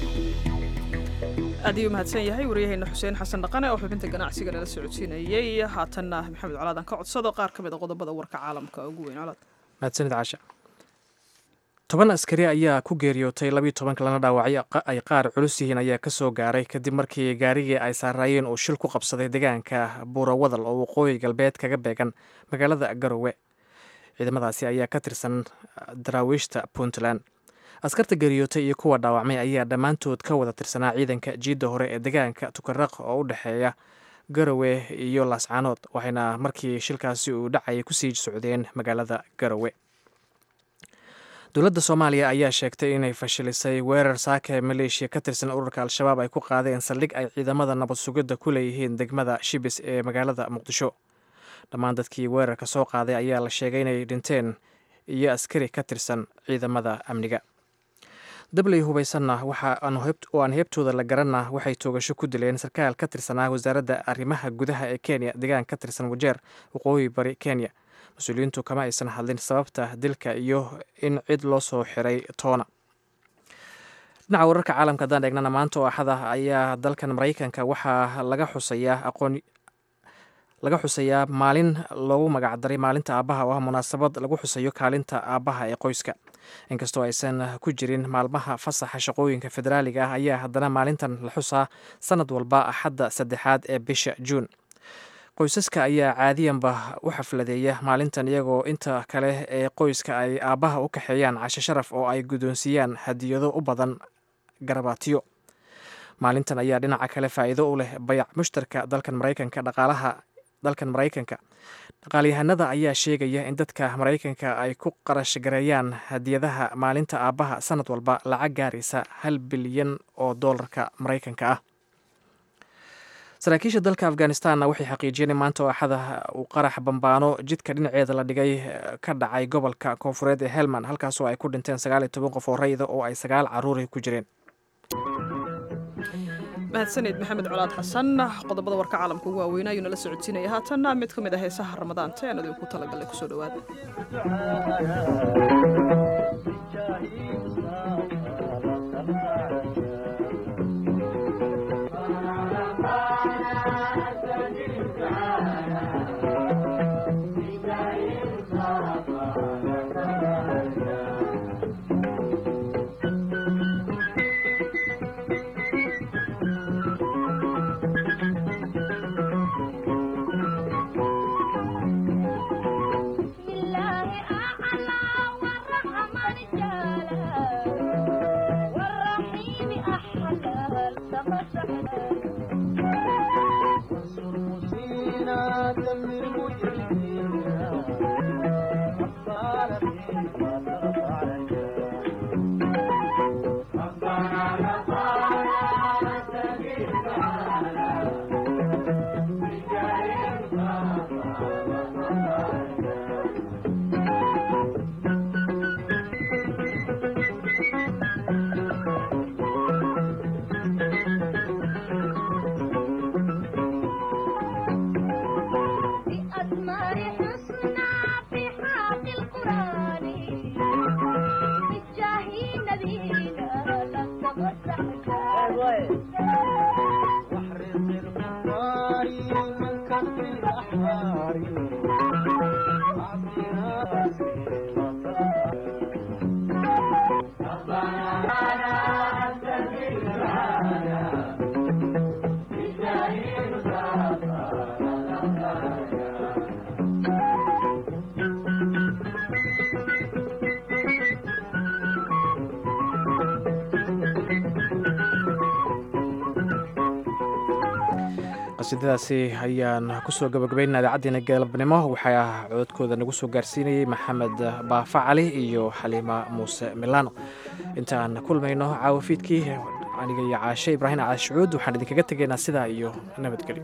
Speaker 1: aad ayuu mahadsan yahay waryaheena xuseen xasan dhaqane oo xubinta ganacsiga nala socodsiinayey haatanna maxamed colaadan ka codsado qaar ka mid a qodobada warka caalamka ugu weyn colaad
Speaker 2: mahadsanid caasha toban askari ayaa ku geeriyootay labiiyo toban kalena dhaawacay ay qaar culus yihiin ayaa ka soo gaaray kadib markii gaarigii ay saaraayeen uu shil ku qabsaday deegaanka buurawadal oo waqooyi galbeed kaga beegan magaalada garowe ciidamadaasi ayaa ka tirsan daraawiishta puntland askarta geeriyootay iyo kuwa dhaawacmay ayaa dhammaantood ka wada tirsanaa ciidanka jiidda hore ee deegaanka tukaraq oo u dhexeeya garowe iyo laascaanood waxayna markii shilkaasi uu dhacayay kusii socdeen magaalada garowe dowladda soomaaliya ayaa sheegtay inay fashilisay weerar saaka maleeshiya ka tirsan ururka al-shabaab ay ku qaadeen saldhig ay ciidamada nabad sugidda ku leeyihiin degmada shibis ee magaalada muqdisho dhammaan dadkii weerarka soo qaaday ayaa la sheegay inay dhinteen iyo askari ka tirsan ciidamada amniga dabley hubaysanna waxa oo aan heebtooda la garanna waxay toogasho ku dileen sarkaal ka tirsanaa wasaaradda arrimaha gudaha ee kenya deegaan ka tirsan wajeer waqooyi bari kenya mas-uuliyiintu kama aysan hadlin sababta dilka iyo in cid loo soo xiray toona dhinaca wararka caalamka haddaan eegnana maanta oo axada ayaa dalkan maraykanka waxaa laga xusayaa aqoon laga xusayaa maalin loogu magacdaray maalinta aabbaha oo ah munaasabad lagu xusayo kaalinta aabbaha ee qoyska inkastoo aysan ku jirin maalmaha fasaxa shaqooyinka federaaliga ah ayaa haddana maalintan la xusaa sanad walba axadda saddexaad ee bisha juun qoysaska ayaa caadiyanba u xafladeeya maalintan iyagoo inta kale ee qoyska ay aabbaha u kaxeeyaan casho sharaf oo ay guddoonsiiyaan hadiyado u badan garabaatiyo maalintan ayaa dhinaca kale faa'iido u leh bayac mushtarka dalkan maraykanka dhaqaalaha dalkan maraykanka dhaqaalyahanada ayaa sheegaya in dadka maraykanka ay ku qarash gareeyaan hadiyadaha maalinta aabbaha sanad walba lacag gaaraysa hal bilyan oo doolarka maraykanka ah. saraakiisha dalka afghanistanna waxay xaqiijiyeen in maanta oo axada uu qarax bambaano jidka dhinaceeda la dhigay ka dhacay gobolka koonfureed ee helmand halkaasoo ay ku dhinteen sagaal iyo toban qof oo rayida oo ay sagaal caruuri ku jireen.
Speaker 1: mahadsanid maxamed colaad xasan. qodobada warka caalamka ugu waaweynaa ayuu nala socodsiinaya haatanna mid ka mid ah heesaha ramadaanta ee aan idinku talagalay kusoo dhawaada. qasiidadaasi ayaan kusoo gabagabaynaa idaacaddeena galabnimo waxaa cododkooda nagu soo gaarsiinayey maxamed baafa cali iyo xaliima muuse milano. intaan kulmayno caawa fiidkii aniga iyo caashe ibraahim caashucuud waxaan idinkaga tegaynaa sidaa iyo nabadgelyo.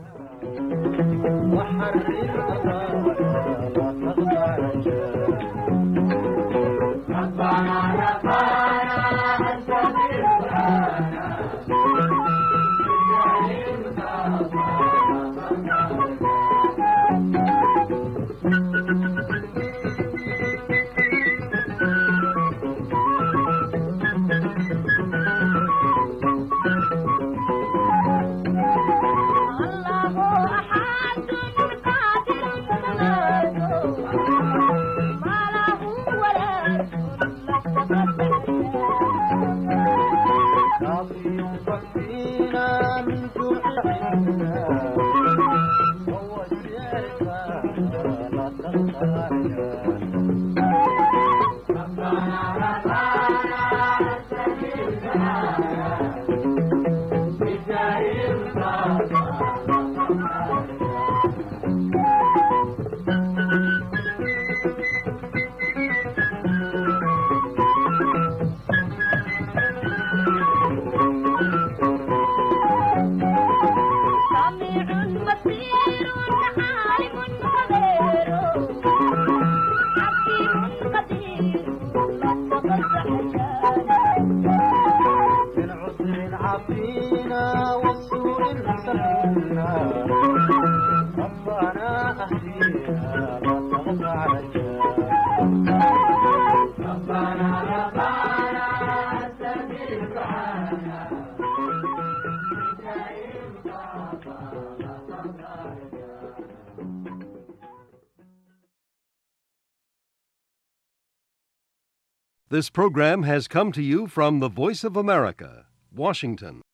Speaker 18: This program has come to you from the Voice of America, Washington.